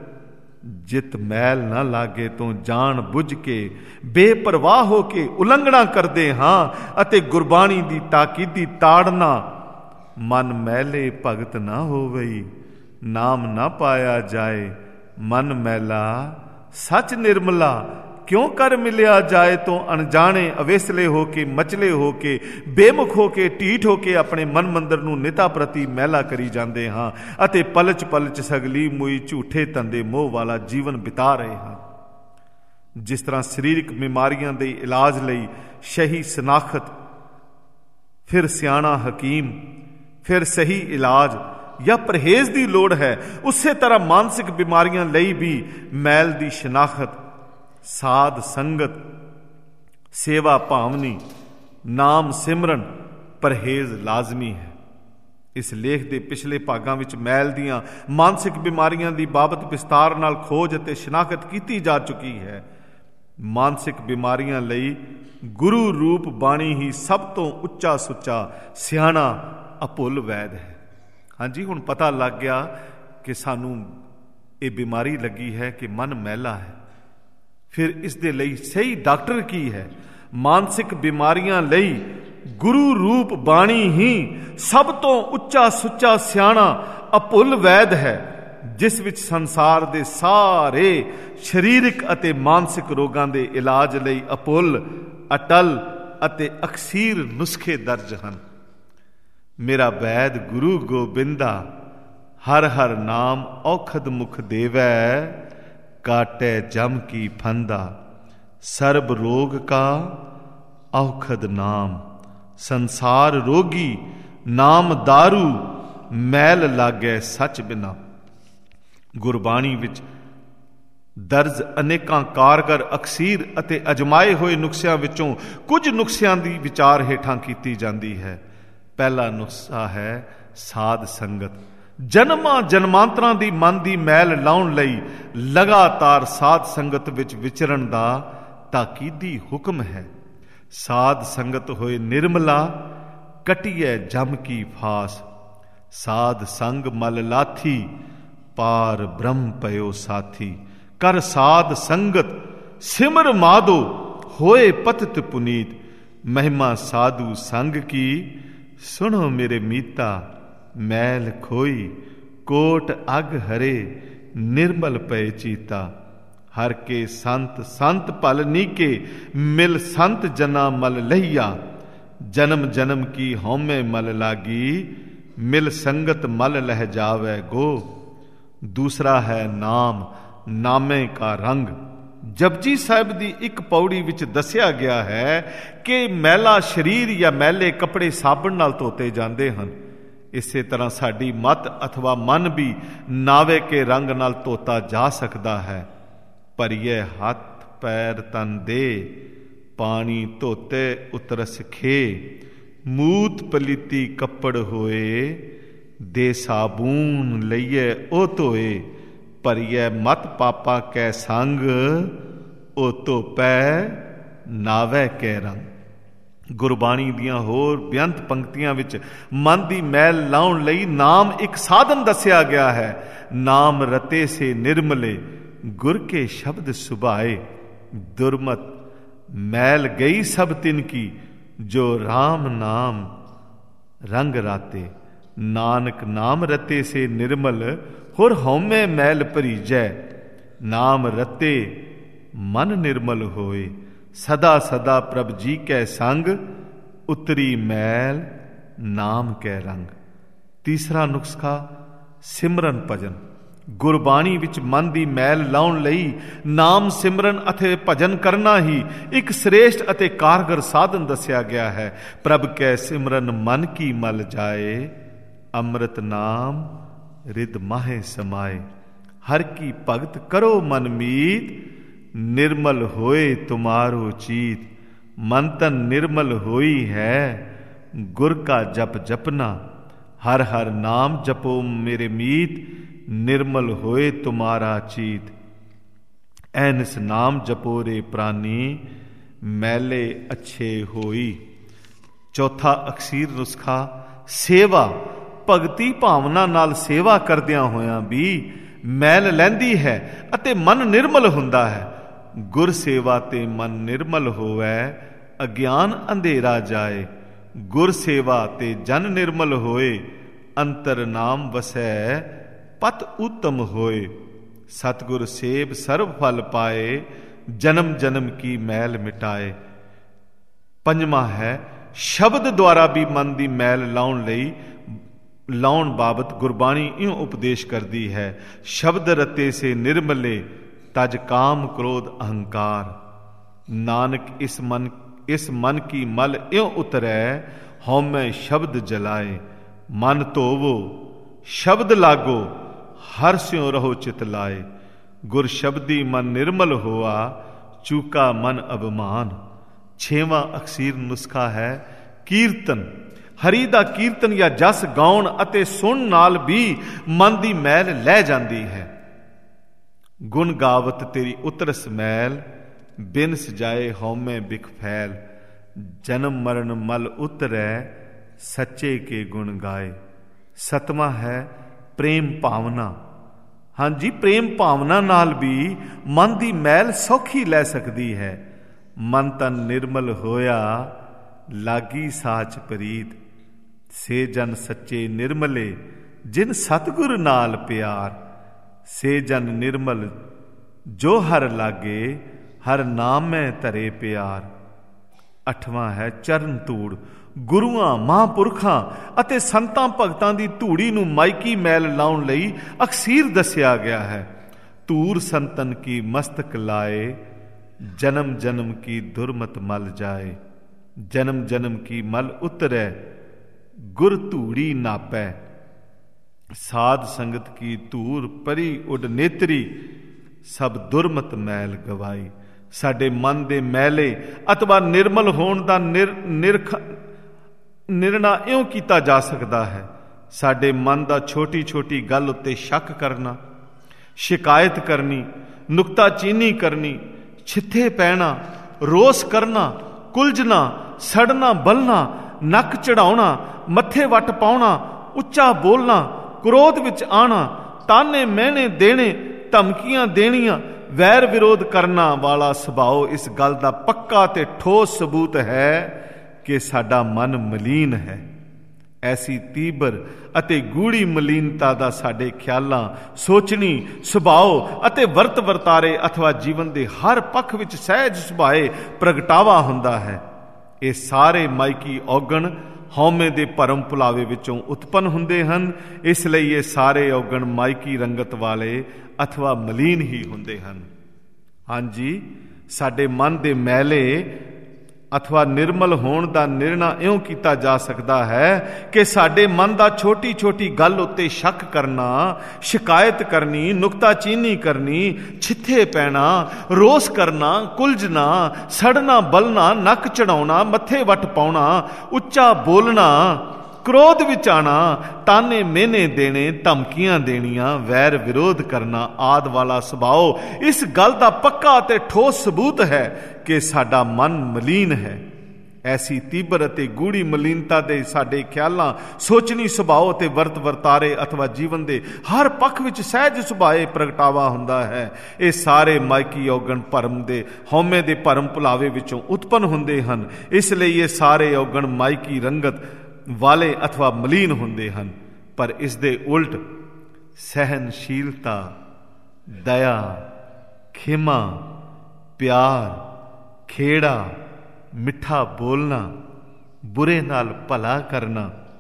ਜਿਤ ਮੈਲ ਨਾ ਲਾਗੇ ਤੋਂ ਜਾਣ ਬੁੱਝ ਕੇ ਬੇਪਰਵਾਹ ਹੋ ਕੇ ਉਲੰਘਣਾ ਕਰਦੇ ਹਾਂ ਅਤੇ ਗੁਰਬਾਣੀ ਦੀ ਤਾਕੀਦੀ ਤਾੜਨਾ ਮਨ ਮੈਲੇ ਭਗਤ ਨਾ ਹੋਵਈ, ਨਾਮ ਨਾ ਪਾਇਆ ਜਾਏ, ਮਨ ਮੈਲਾ ਸੱਚ ਨਿਰਮਲਾ ਕਿਉਂ ਕਰ ਮਿਲਿਆ ਜਾਏ ਤੋਂ ਅਣਜਾਣੇ ਅਵੇਸਲੇ ਹੋ ਕੇ, ਮਚਲੇ ਹੋ ਕੇ, ਬੇਮੁਖ ਹੋ ਕੇ, ਢੀਠ ਹੋ ਕੇ ਆਪਣੇ ਮਨ ਮੰਦਰ ਨੂੰ ਨਿਤਾ ਪ੍ਰਤੀ ਮੈਲਾ ਕਰੀ ਜਾਂਦੇ ਹਾਂ ਅਤੇ ਪਲਚ ਪਲਚ ਸਗਲੀ ਮੁਈ ਝੂਠੇ ਧੰਦੇ ਮੋਹ ਵਾਲਾ ਜੀਵਨ ਬਿਤਾ ਰਹੇ ਹਾਂ। ਜਿਸ ਤਰ੍ਹਾਂ ਸਰੀਰਕ ਬਿਮਾਰੀਆਂ ਦੇ ਇਲਾਜ ਲਈ ਸਹੀ ਸਨਾਖਤ, ਫਿਰ ਸਿਆਣਾ ਹਕੀਮ, ਫਿਰ ਸਹੀ ਇਲਾਜ ਜਾਂ ਪਰਹੇਜ਼ ਦੀ ਲੋੜ ਹੈ, ਉਸੇ ਤਰ੍ਹਾਂ ਮਾਨਸਿਕ ਬਿਮਾਰੀਆਂ ਲਈ ਵੀ ਮੈਲ ਦੀ ਸ਼ਨਾਖਤ, ਸਾਧ ਸੰਗਤ, ਸੇਵਾ ਭਾਵਨੀ, ਨਾਮ ਸਿਮਰਨ, ਪਰਹੇਜ਼ ਲਾਜ਼ਮੀ ਹੈ। ਇਸ ਲੇਖ ਦੇ ਪਿਛਲੇ ਭਾਗਾਂ ਵਿੱਚ ਮੈਲ ਦੀਆਂ ਮਾਨਸਿਕ ਬਿਮਾਰੀਆਂ ਦੀ ਬਾਬਤ ਵਿਸਤਾਰ ਨਾਲ ਖੋਜ ਅਤੇ ਸ਼ਨਾਖਤ ਕੀਤੀ ਜਾ ਚੁੱਕੀ ਹੈ। ਮਾਨਸਿਕ ਬਿਮਾਰੀਆਂ ਲਈ ਗੁਰੂ ਰੂਪ ਬਾਣੀ ਹੀ ਸਭ ਤੋਂ ਉੱਚਾ ਸੁੱਚਾ ਸਿਆਣਾ ਅਭੁੱਲ ਵੈਦ ਹੈ। ਹਾਂਜੀ, ਹੁਣ ਪਤਾ ਲੱਗ ਗਿਆ ਕਿ ਸਾਨੂੰ ਇਹ ਬਿਮਾਰੀ ਲੱਗੀ ਹੈ ਕਿ ਮਨ ਮੈਲਾ ਹੈ। ਫਿਰ ਇਸ ਦੇ ਲਈ ਸਹੀ ਡਾਕਟਰ ਕੀ ਹੈ? ਮਾਨਸਿਕ ਬਿਮਾਰੀਆਂ ਲਈ ਗੁਰੂ ਰੂਪ ਬਾਣੀ ਹੀ ਸਭ ਤੋਂ ਉੱਚਾ ਸੁੱਚਾ ਸਿਆਣਾ ਅਭੁੱਲ ਵੈਦ ਹੈ, ਜਿਸ ਵਿੱਚ ਸੰਸਾਰ ਦੇ ਸਾਰੇ ਸਰੀਰਕ ਅਤੇ ਮਾਨਸਿਕ ਰੋਗਾਂ ਦੇ ਇਲਾਜ ਲਈ ਅਭੁੱਲ, ਅਟਲ ਅਤੇ ਅਕਸੀਰ ਨੁਸਖੇ ਦਰਜ ਹਨ। ਮੇਰਾ ਵੈਦ ਗੁਰੂ ਗੋਬਿੰਦਾ, ਹਰ ਹਰ ਨਾਮ ਔਖਦ ਮੁਖ ਦੇਵੈ, ਕਾਟੈ ਜਮ ਕੀ ਫੰਦਾ, ਸਰਬ ਰੋਗ ਕਾ ਔਖਦ ਨਾਮ, ਸੰਸਾਰ ਰੋਗੀ ਨਾਮ ਦਾਰੂ, ਮੈਲ ਲਾਗੈ ਸੱਚ ਬਿਨਾ। ਗੁਰਬਾਣੀ ਵਿੱਚ ਦਰਜ ਅਨੇਕਾਂ ਕਾਰਗਰ ਅਕਸੀਰ ਅਤੇ ਅਜਮਾਏ ਹੋਏ ਨੁਕਸਿਆਂ ਵਿੱਚੋਂ ਕੁਝ ਨੁਕਸਿਆਂ ਦੀ ਵਿਚਾਰ ਹੇਠਾਂ ਕੀਤੀ ਜਾਂਦੀ ਹੈ। ਪਹਿਲਾ ਨੁਕਸਾ ਹੈ ਸਾਧ ਸੰਗਤ। ਜਨਮਾਂ ਜਨਮਾਂਤਰਾਂ ਦੀ ਮਨ ਦੀ ਮੈਲ ਲਾਉਣ ਲਈ ਲਗਾਤਾਰ ਸਾਧ ਸੰਗਤ ਵਿੱਚ ਵਿਚਰਨ ਦਾ ਤਾਕੀਦੀ ਹੁਕਮ ਹੈ। ਸਾਧ ਸੰਗਤ ਹੋਏ ਨਿਰਮਲਾ, ਕਟੀਐ ਜਮ ਕੀ ਫਾਸ, ਸਾਧ ਸੰਗ ਮਲ ਲਾਥੀ, ਪਾਰ ਬ੍ਰਹਮ ਪਇਓ ਸਾਥੀ। ਕਰ ਸਾਧ ਸੰਗਤ ਸਿਮਰ ਮਾਧੋ, ਹੋਏ ਪਤਿਤ ਪੁਨੀਤ, ਮਹਿਮਾ ਸਾਧੂ ਸੰਗ ਕੀ, ਸੁਣੋ ਮੇਰੇ ਮੀਤਾ। ਮੈਲ ਖੋਈ ਕੋਟ ਅਗ ਹਰੇ, ਨਿਰਮਲ ਪਏ ਚੀਤਾ। ਹਰ ਕੇ ਸੰਤ ਸੰਤ ਭਲ ਨੀਕੇ, ਮਿਲ ਸੰਤ ਜਨਾ ਮਲ ਲਈਆ। ਜਨਮ ਜਨਮ ਕੀ ਹਉਮੈ ਮਲ ਲਾਗੀ, ਮਿਲ ਸੰਗਤ ਮਲ ਲਹਿ ਜਾਵੈ ਗੋ। ਦੂਸਰਾ ਹੈ ਨਾਮ, ਨਾਮੇ ਕਾ ਰੰਗ। ਜਪਜੀ ਸਾਹਿਬ ਦੀ ਇੱਕ ਪੌੜੀ ਵਿੱਚ ਦੱਸਿਆ ਗਿਆ ਹੈ ਕਿ ਮੈਲਾ ਸਰੀਰ ਜਾਂ ਮੈਲੇ ਕੱਪੜੇ ਸਾਬਣ ਨਾਲ ਧੋਤੇ ਜਾਂਦੇ ਹਨ। ਇਸੇ ਤਰ੍ਹਾਂ ਸਾਡੀ ਮਤ ਅਥਵਾ ਮਨ ਵੀ ਨਾਵੇ ਕੇ ਰੰਗ ਨਾਲ ਧੋਤਾ ਜਾ ਸਕਦਾ ਹੈ। ਭਰੀਏ ਹੱਥ ਪੈਰ ਤਨ ਦੇ, ਪਾਣੀ ਧੋਤੇ ਉਤਰਸ ਖੇ। ਮੂਤ ਪਲੀਤੀ ਕੱਪੜ ਹੋਏ, ਦੇ ਸਾਬੂਨ ਲਈਏ ਉਹ ਧੋਏ। ਭਰੀਐ ਮਤ ਪਾਪਾ ਕੈ ਸੰਗ, ਉਹ ਧੋਪੈ ਨਾਵੈ ਕੈ ਰੰਗ। ਗੁਰਬਾਣੀ ਦੀਆਂ ਹੋਰ ਬੇਅੰਤ ਪੰਕਤੀਆਂ ਵਿੱਚ ਮਨ ਦੀ ਮੈਲ ਲਾਉਣ ਲਈ ਨਾਮ ਇੱਕ ਸਾਧਨ ਦੱਸਿਆ ਗਿਆ ਹੈ। ਨਾਮ ਰਤੇ ਸੇ ਨਿਰਮਲੇ, ਗੁਰ ਕੇ ਸ਼ਬਦ ਸੁਭਾਏ। ਦੁਰਮਤ ਮੈਲ ਗਈ ਸਭ ਤਿਨ ਕੀ, ਜੋ ਰਾਮ ਨਾਮ ਰੰਗ ਰਾਤੇ। ਨਾਨਕ ਨਾਮ ਰਤੇ ਸੇ ਨਿਰਮਲ, ਹੁਰ ਹਉਮੈ ਮੈਲ ਭਰੀਜੈ। ਨਾਮ ਰਤੇ ਮਨ ਨਿਰਮਲ ਹੋਏ, ਸਦਾ ਸਦਾ ਪ੍ਰਭ ਜੀ ਕੈ ਸੰਗ। ਉਤਰੀ ਮੈਲ ਨਾਮ ਕੈ ਰੰਗ। ਤੀਸਰਾ ਨੁਸਖਾ ਸਿਮਰਨ ਭਜਨ। ਗੁਰਬਾਣੀ ਵਿੱਚ ਮਨ ਦੀ ਮੈਲ ਲਾਉਣ ਲਈ ਨਾਮ ਸਿਮਰਨ ਅਤੇ ਭਜਨ ਕਰਨਾ ਹੀ ਇੱਕ ਸ੍ਰੇਸ਼ਟ ਅਤੇ ਕਾਰਗਰ ਸਾਧਨ ਦੱਸਿਆ ਗਿਆ ਹੈ। ਪ੍ਰਭ ਕੈ ਸਿਮਰਨ ਮਨ ਕੀ ਮਲ ਜਾਏ, ਅੰਮ੍ਰਿਤ ਨਾਮ ਰਿਦ ਮਾਹੇ ਸਮਾਏ। ਹਰ ਕੀ ਭਗਤ ਕਰੋ ਮਨ ਮੀਤ, ਨਿਰਮਲ ਹੋਏ ਤੁਮਾਰੋ ਚੀਤ। ਮਨ ਤਨ ਨਿਰਮਲ ਹੋਈ ਹੈ, ਗੁਰ ਕਾ ਜਪ ਜਪਨਾ। ਹਰ ਹਰ ਨਾਮ ਜਪੋ ਮੇਰੇ ਮੀਤ, ਨਿਰਮਲ ਹੋਏ ਤੁਮਾਰਾ ਚੀਤ। ਐਨਿਸ ਨਾਮ ਜਪੋ ਰੇ ਪ੍ਰਾਨੀ, ਮੈਲੇ ਅੱਛੇ ਹੋਈ। ਚੌਥਾ ਅਖੀਰ ਨੁਸਖਾ ਸੇਵਾ। ਭਗਤੀ ਭਾਵਨਾ ਨਾਲ ਸੇਵਾ ਕਰਦਿਆਂ ਹੋਇਆਂ ਵੀ ਮੈਲ ਲੈਂਦੀ ਹੈ ਅਤੇ ਮਨ ਨਿਰਮਲ ਹੁੰਦਾ ਹੈ। ਗੁਰ ਸੇਵਾ ਤੇ ਮਨ ਨਿਰਮਲ ਹੋਵੈ, ਅਗਿਆਨ ਅੰਧੇਰਾ ਜਾਏ। ਗੁਰ ਸੇਵਾ ਤੇ ਜਨ ਨਿਰਮਲ ਹੋਏ, ਅੰਤਰ ਨਾਮ ਵਸੈ ਪਤ ਉਤਮ ਹੋਏ। ਸਤਿਗੁਰ ਸੇਵ ਸਰਬ ਫਲ ਪਾਏ, ਜਨਮ ਜਨਮ ਕੀ ਮੈਲ ਮਿਟਾਏ। ਪੰਜਵਾਂ ਹੈ ਸ਼ਬਦ ਦੁਆਰਾ ਵੀ ਮਨ ਦੀ ਮੈਲ ਲਾਉਣ ਬਾਬਤ ਗੁਰਬਾਣੀ ਇਉਂ ਉਪਦੇਸ਼ ਕਰਦੀ ਹੈ। ਸ਼ਬਦ ਰਤੇ ਸੇ ਨਿਰਮਲੇ, ਤਜ ਕਾਮ ਕ੍ਰੋਧ ਅਹੰਕਾਰ। ਨਾਨਕ ਇਸ ਮਨ ਕੀ ਮਲ ਇਉਂ ਉਤਰੈ, ਹਉਮੈ ਸ਼ਬਦ ਜਲਾਏ। ਮਨ ਧੋਵੋ ਸ਼ਬਦ ਲਾਗੋ, ਹਰ ਸਿਉ ਰਹੋ ਚਿਤ ਲਾਏ। ਗੁਰ ਸ਼ਬਦੀ ਮਨ ਨਿਰਮਲ ਹੋਆ, ਚੂਕਾ ਮਨ ਅਭਿਮਾਨ। ਛੇਵਾਂ ਅਖੀਰ ਨੁਸਖਾ ਹੈ ਕੀਰਤਨ। ਹਰੀ ਦਾ ਕੀਰਤਨ ਜਾਂ ਜਸ ਗਾਉਣ ਅਤੇ ਸੁਣਨ ਨਾਲ ਵੀ ਮਨ ਦੀ ਮੈਲ ਲੈ ਜਾਂਦੀ ਹੈ। ਗੁਣ ਗਾਵਤ ਤੇਰੀ ਉਤਰਸ ਮੈਲ, ਬਿਨ ਸਜਾਏ ਹਉਮੈ ਬਿਖ ਫੈਲ। ਜਨਮ ਮਰਨ ਮਲ ਉਤਰੈ, ਸੱਚੇ ਕੇ ਗੁਣ ਗਾਏ। ਸਤਵਾਂ ਹੈ ਪ੍ਰੇਮ ਭਾਵਨਾ। ਹਾਂਜੀ, ਪ੍ਰੇਮ ਭਾਵਨਾ ਨਾਲ ਵੀ ਮਨ ਦੀ ਮੈਲ ਸੌਖੀ ਲੈ ਸਕਦੀ ਹੈ। ਮਨ ਤਨ ਨਿਰਮਲ ਹੋਇਆ, ਲਾਗੀ ਸਾਚ ਪ੍ਰੀਤ। ਸੇ ਜਨ ਸੱਚੇ ਨਿਰਮਲੇ, ਜਿਨ ਸਤਿਗੁਰ ਨਾਲ ਪਿਆਰ। ਸੇ ਜਨ ਨਿਰਮਲ ਜੋ ਹਰ ਲਾਗੇ, ਹਰ ਨਾਮ ਮੈਂ ਧਰੇ ਪਿਆਰ। ਅੱਠਵਾਂ ਹੈ ਚਰਨ ਧੂੜ। ਗੁਰੂਆਂ, ਮਹਾਂਪੁਰਖਾਂ ਅਤੇ ਸੰਤਾਂ ਭਗਤਾਂ ਦੀ ਧੂੜੀ ਨੂੰ ਮਾਇਕੀ ਮੈਲ ਲਾਉਣ ਲਈ ਅਕਸੀਰ ਦੱਸਿਆ ਗਿਆ ਹੈ। ਧੂਰ ਸੰਤਨ ਕੀ ਮਸਤਕ ਲਾਏ, ਜਨਮ ਜਨਮ ਕੀ ਦੁਰਮਤ ਮਲ ਜਾਏ। ਜਨਮ ਜਨਮ ਕੀ ਮਲ ਉਤਰੈ, ਗੁਰ ਧੂੜੀ ਨਾਪੈ। ਸਾਧ ਸੰਗਤ ਕੀ ਧੂਰ ਪਰੀ ਉਡ ਨੇਤਰੀ, ਸਭ ਦੁਰਮਤ ਮੈਲ ਗਵਾਈ। ਸਾਡੇ ਮਨ ਦੇ ਮੈਲੇ ਅਥਵਾ ਨਿਰਮਲ ਹੋਣ ਦਾ ਨਿਰਣਾ ਇਉਂ ਕੀਤਾ ਜਾ ਸਕਦਾ ਹੈ। ਸਾਡੇ ਮਨ ਦਾ ਛੋਟੀ ਛੋਟੀ ਗੱਲ ਉੱਤੇ ਸ਼ੱਕ ਕਰਨਾ, ਸ਼ਿਕਾਇਤ ਕਰਨੀ, ਨੁਕਤਾਚੀਨੀ ਕਰਨੀ, ਛਿੱਥੇ ਪੈਣਾ, ਰੋਸ ਕਰਨਾ, ਕੁਲਝਣਾ, ਸੜਨਾ, ਬਲਣਾ, ਨੱਕ ਚੜਾਉਣਾ, ਮੱਥੇ ਵੱਟ ਪਾਉਣਾ, ਉੱਚਾ ਬੋਲਣਾ, ਕ੍ਰੋਧ ਵਿੱਚ ਆਣਾ, ਤਾਨੇ ਮਿਹਣੇ ਦੇਣੇ, ਧਮਕੀਆਂ ਦੇਣੀਆਂ, ਵੈਰ ਵਿਰੋਧ ਕਰਨਾ ਵਾਲਾ ਸੁਭਾਅ ਇਸ ਗੱਲ ਦਾ ਪੱਕਾ ਤੇ ਠੋਸ ਸਬੂਤ ਹੈ ਕਿ ਸਾਡਾ ਮਨ ਮਲੀਨ ਹੈ। ਐਸੀ ਤੀਬਰ ਅਤੇ ਗੂੜੀ ਮਲੀਨਤਾ ਦਾ ਸਾਡੇ ਖਿਆਲਾਂ, ਸੋਚਣੀ, ਸੁਭਾਅ ਅਤੇ ਵਰਤ ਵਰਤਾਰੇ ਅਥਵਾ ਜੀਵਨ ਦੇ ਹਰ ਪੱਖ ਵਿੱਚ ਸਹਿਜ ਸੁਭਾਏ ਪ੍ਰਗਟਾਵਾ ਹੁੰਦਾ ਹੈ। ਇਹ ਸਾਰੇ ਮਾਇਕੀ ਔਗਣ ਹਉਮੈ ਦੇ ਭਰਮ ਭੁਲਾਵੇ ਵਿੱਚੋਂ ਉਤਪੰਨ ਹੁੰਦੇ ਹਨ। ਇਸ ਲਈ ਇਹ ਸਾਰੇ ਔਗਣ ਮਾਇਕੀ ਰੰਗਤ ਵਾਲੇ ਅਥਵਾ ਮਲੀਨ ਹੀ ਹੁੰਦੇ ਹਨ। ਹਾਂਜੀ, ਸਾਡੇ ਮਨ ਦੇ ਮੈਲੇ ਅਥਵਾ ਨਿਰਮਲ ਹੋਣ ਦਾ ਨਿਰਣਾ ਇਉਂ ਕੀਤਾ ਜਾ ਸਕਦਾ ਹੈ ਕਿ ਸਾਡੇ ਮਨ ਦਾ ਛੋਟੀ ਛੋਟੀ ਗੱਲ ਉੱਤੇ ਸ਼ੱਕ ਕਰਨਾ, ਸ਼ਿਕਾਇਤ ਕਰਨੀ, ਨੁਕਤਾਚੀਨੀ ਕਰਨੀ, ਛਿੱਥੇ ਪੈਣਾ, ਰੋਸ ਕਰਨਾ, ਕੁਲਝਣਾ, ਸੜਨਾ, ਬਲਣਾ, ਨੱਕ ਚੜਾਉਣਾ, ਮੱਥੇ ਵੱਟ ਪਾਉਣਾ, ਉੱਚਾ ਬੋਲਣਾ, क्रोध विच आना, ताने मेने देने, धमकियां देनियां, वैर विरोध करना आदि वाला सुभाव इस गल दा पक्का ते ठोस सबूत है कि साडा मन मलीन है। ऐसी तीबर अते गूढ़ी मलीनता दे साडे ख्यालां, सोचनी सुभाव अते वर्त वर्तारे अथवा जीवन दे हर पक्ष विच सहज सुभाए प्रगटावा हुंदा है। ये सारे मायकी औगण भरम दे हौमे दे भरम भुलावे विचों उत्पन्न हुंदे हन। इसलिए ये सारे औगण मायकी रंगत वाले अथवा मलीन हुंदे हन। पर इस दे उल्ट सहनशीलता, दया, खिमा, प्यार, खेड़ा, मिठा बोलना, बुरे नाल भला करना,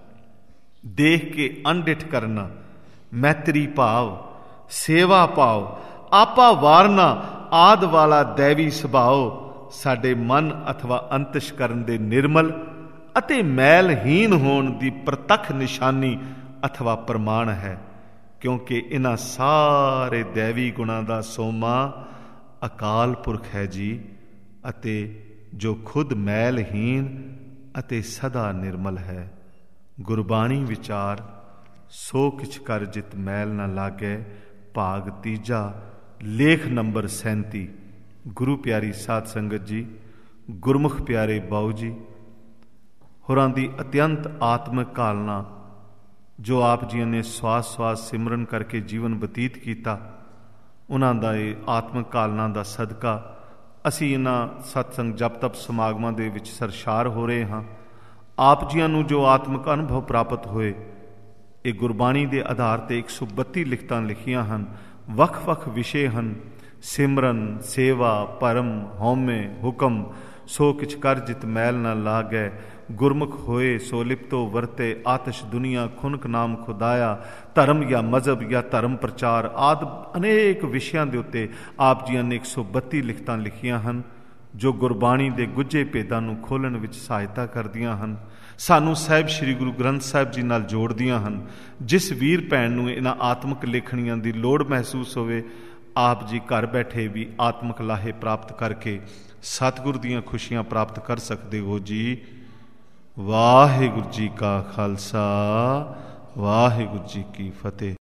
देख के अनडिठ करना, मैत्री भाव, सेवा भाव, आपा वारना आदि वाला दैवी सुभाव साडे मन अथवा अंतशकरण दे निर्मल अते मैलहीन होण दी प्रतख निशानी अथवा प्रमाण है। क्योंकि इन्हां सारे दैवी गुणां दा सोमा अकाल पुरख है जी, अते जो खुद मैलहीन अते सदा निर्मल है। गुरबाणी विचार सो किछ कर जित मैल न लागै, भाग तीजा, लेख नंबर 37। गुरु प्यारी साध संगत जी, गुरमुख प्यारे बाऊ जी होरां दी अत्यंत आत्मिक घालना जो आप जी ने स्वास स्वास सिमरन करके जीवन बतीत किया, उन्हां दा ये आत्मिक घालना दा सदका असी इन्हां सत्संग जप तप समागमां दे विच सरशार हो रहे हाँ। आप जियां नूं जो आत्मिक अनुभव प्राप्त होए, ये गुरबाणी के आधार ते 132 लिखतां लिखियां हन। वख वख विषे हन, सिमरन, सेवा, परम, हौमे, हुक्म, सो किछ कर जित मैल न लागै, गुरमुख होए सो लिप्तो वरते, आतिश दुनिया खुनक नाम खुदाया, धर्म या मजहब या धर्म प्रचार आदि अनेक विषयां दे उत्ते आप जी ने 132 लिखतां लिखियां हन, जो गुरबाणी दे गुज्जे भेदां नूं खोलण विच सहायता करदियां हन, सानू साहिब श्री गुरु ग्रंथ साहिब जी नाल जोड़दियां हन। जिस वीर भैन नूं इन्हां आत्मक लेखणियां दी लोड़ महसूस होवे, आप जी घर बैठे भी आत्मक लाहे प्राप्त करके सतगुर दीयां खुशियां प्राप्त कर सकते हो जी। वाहिगुरू जी का खालसा, वाहिगुरू जी की फतेह।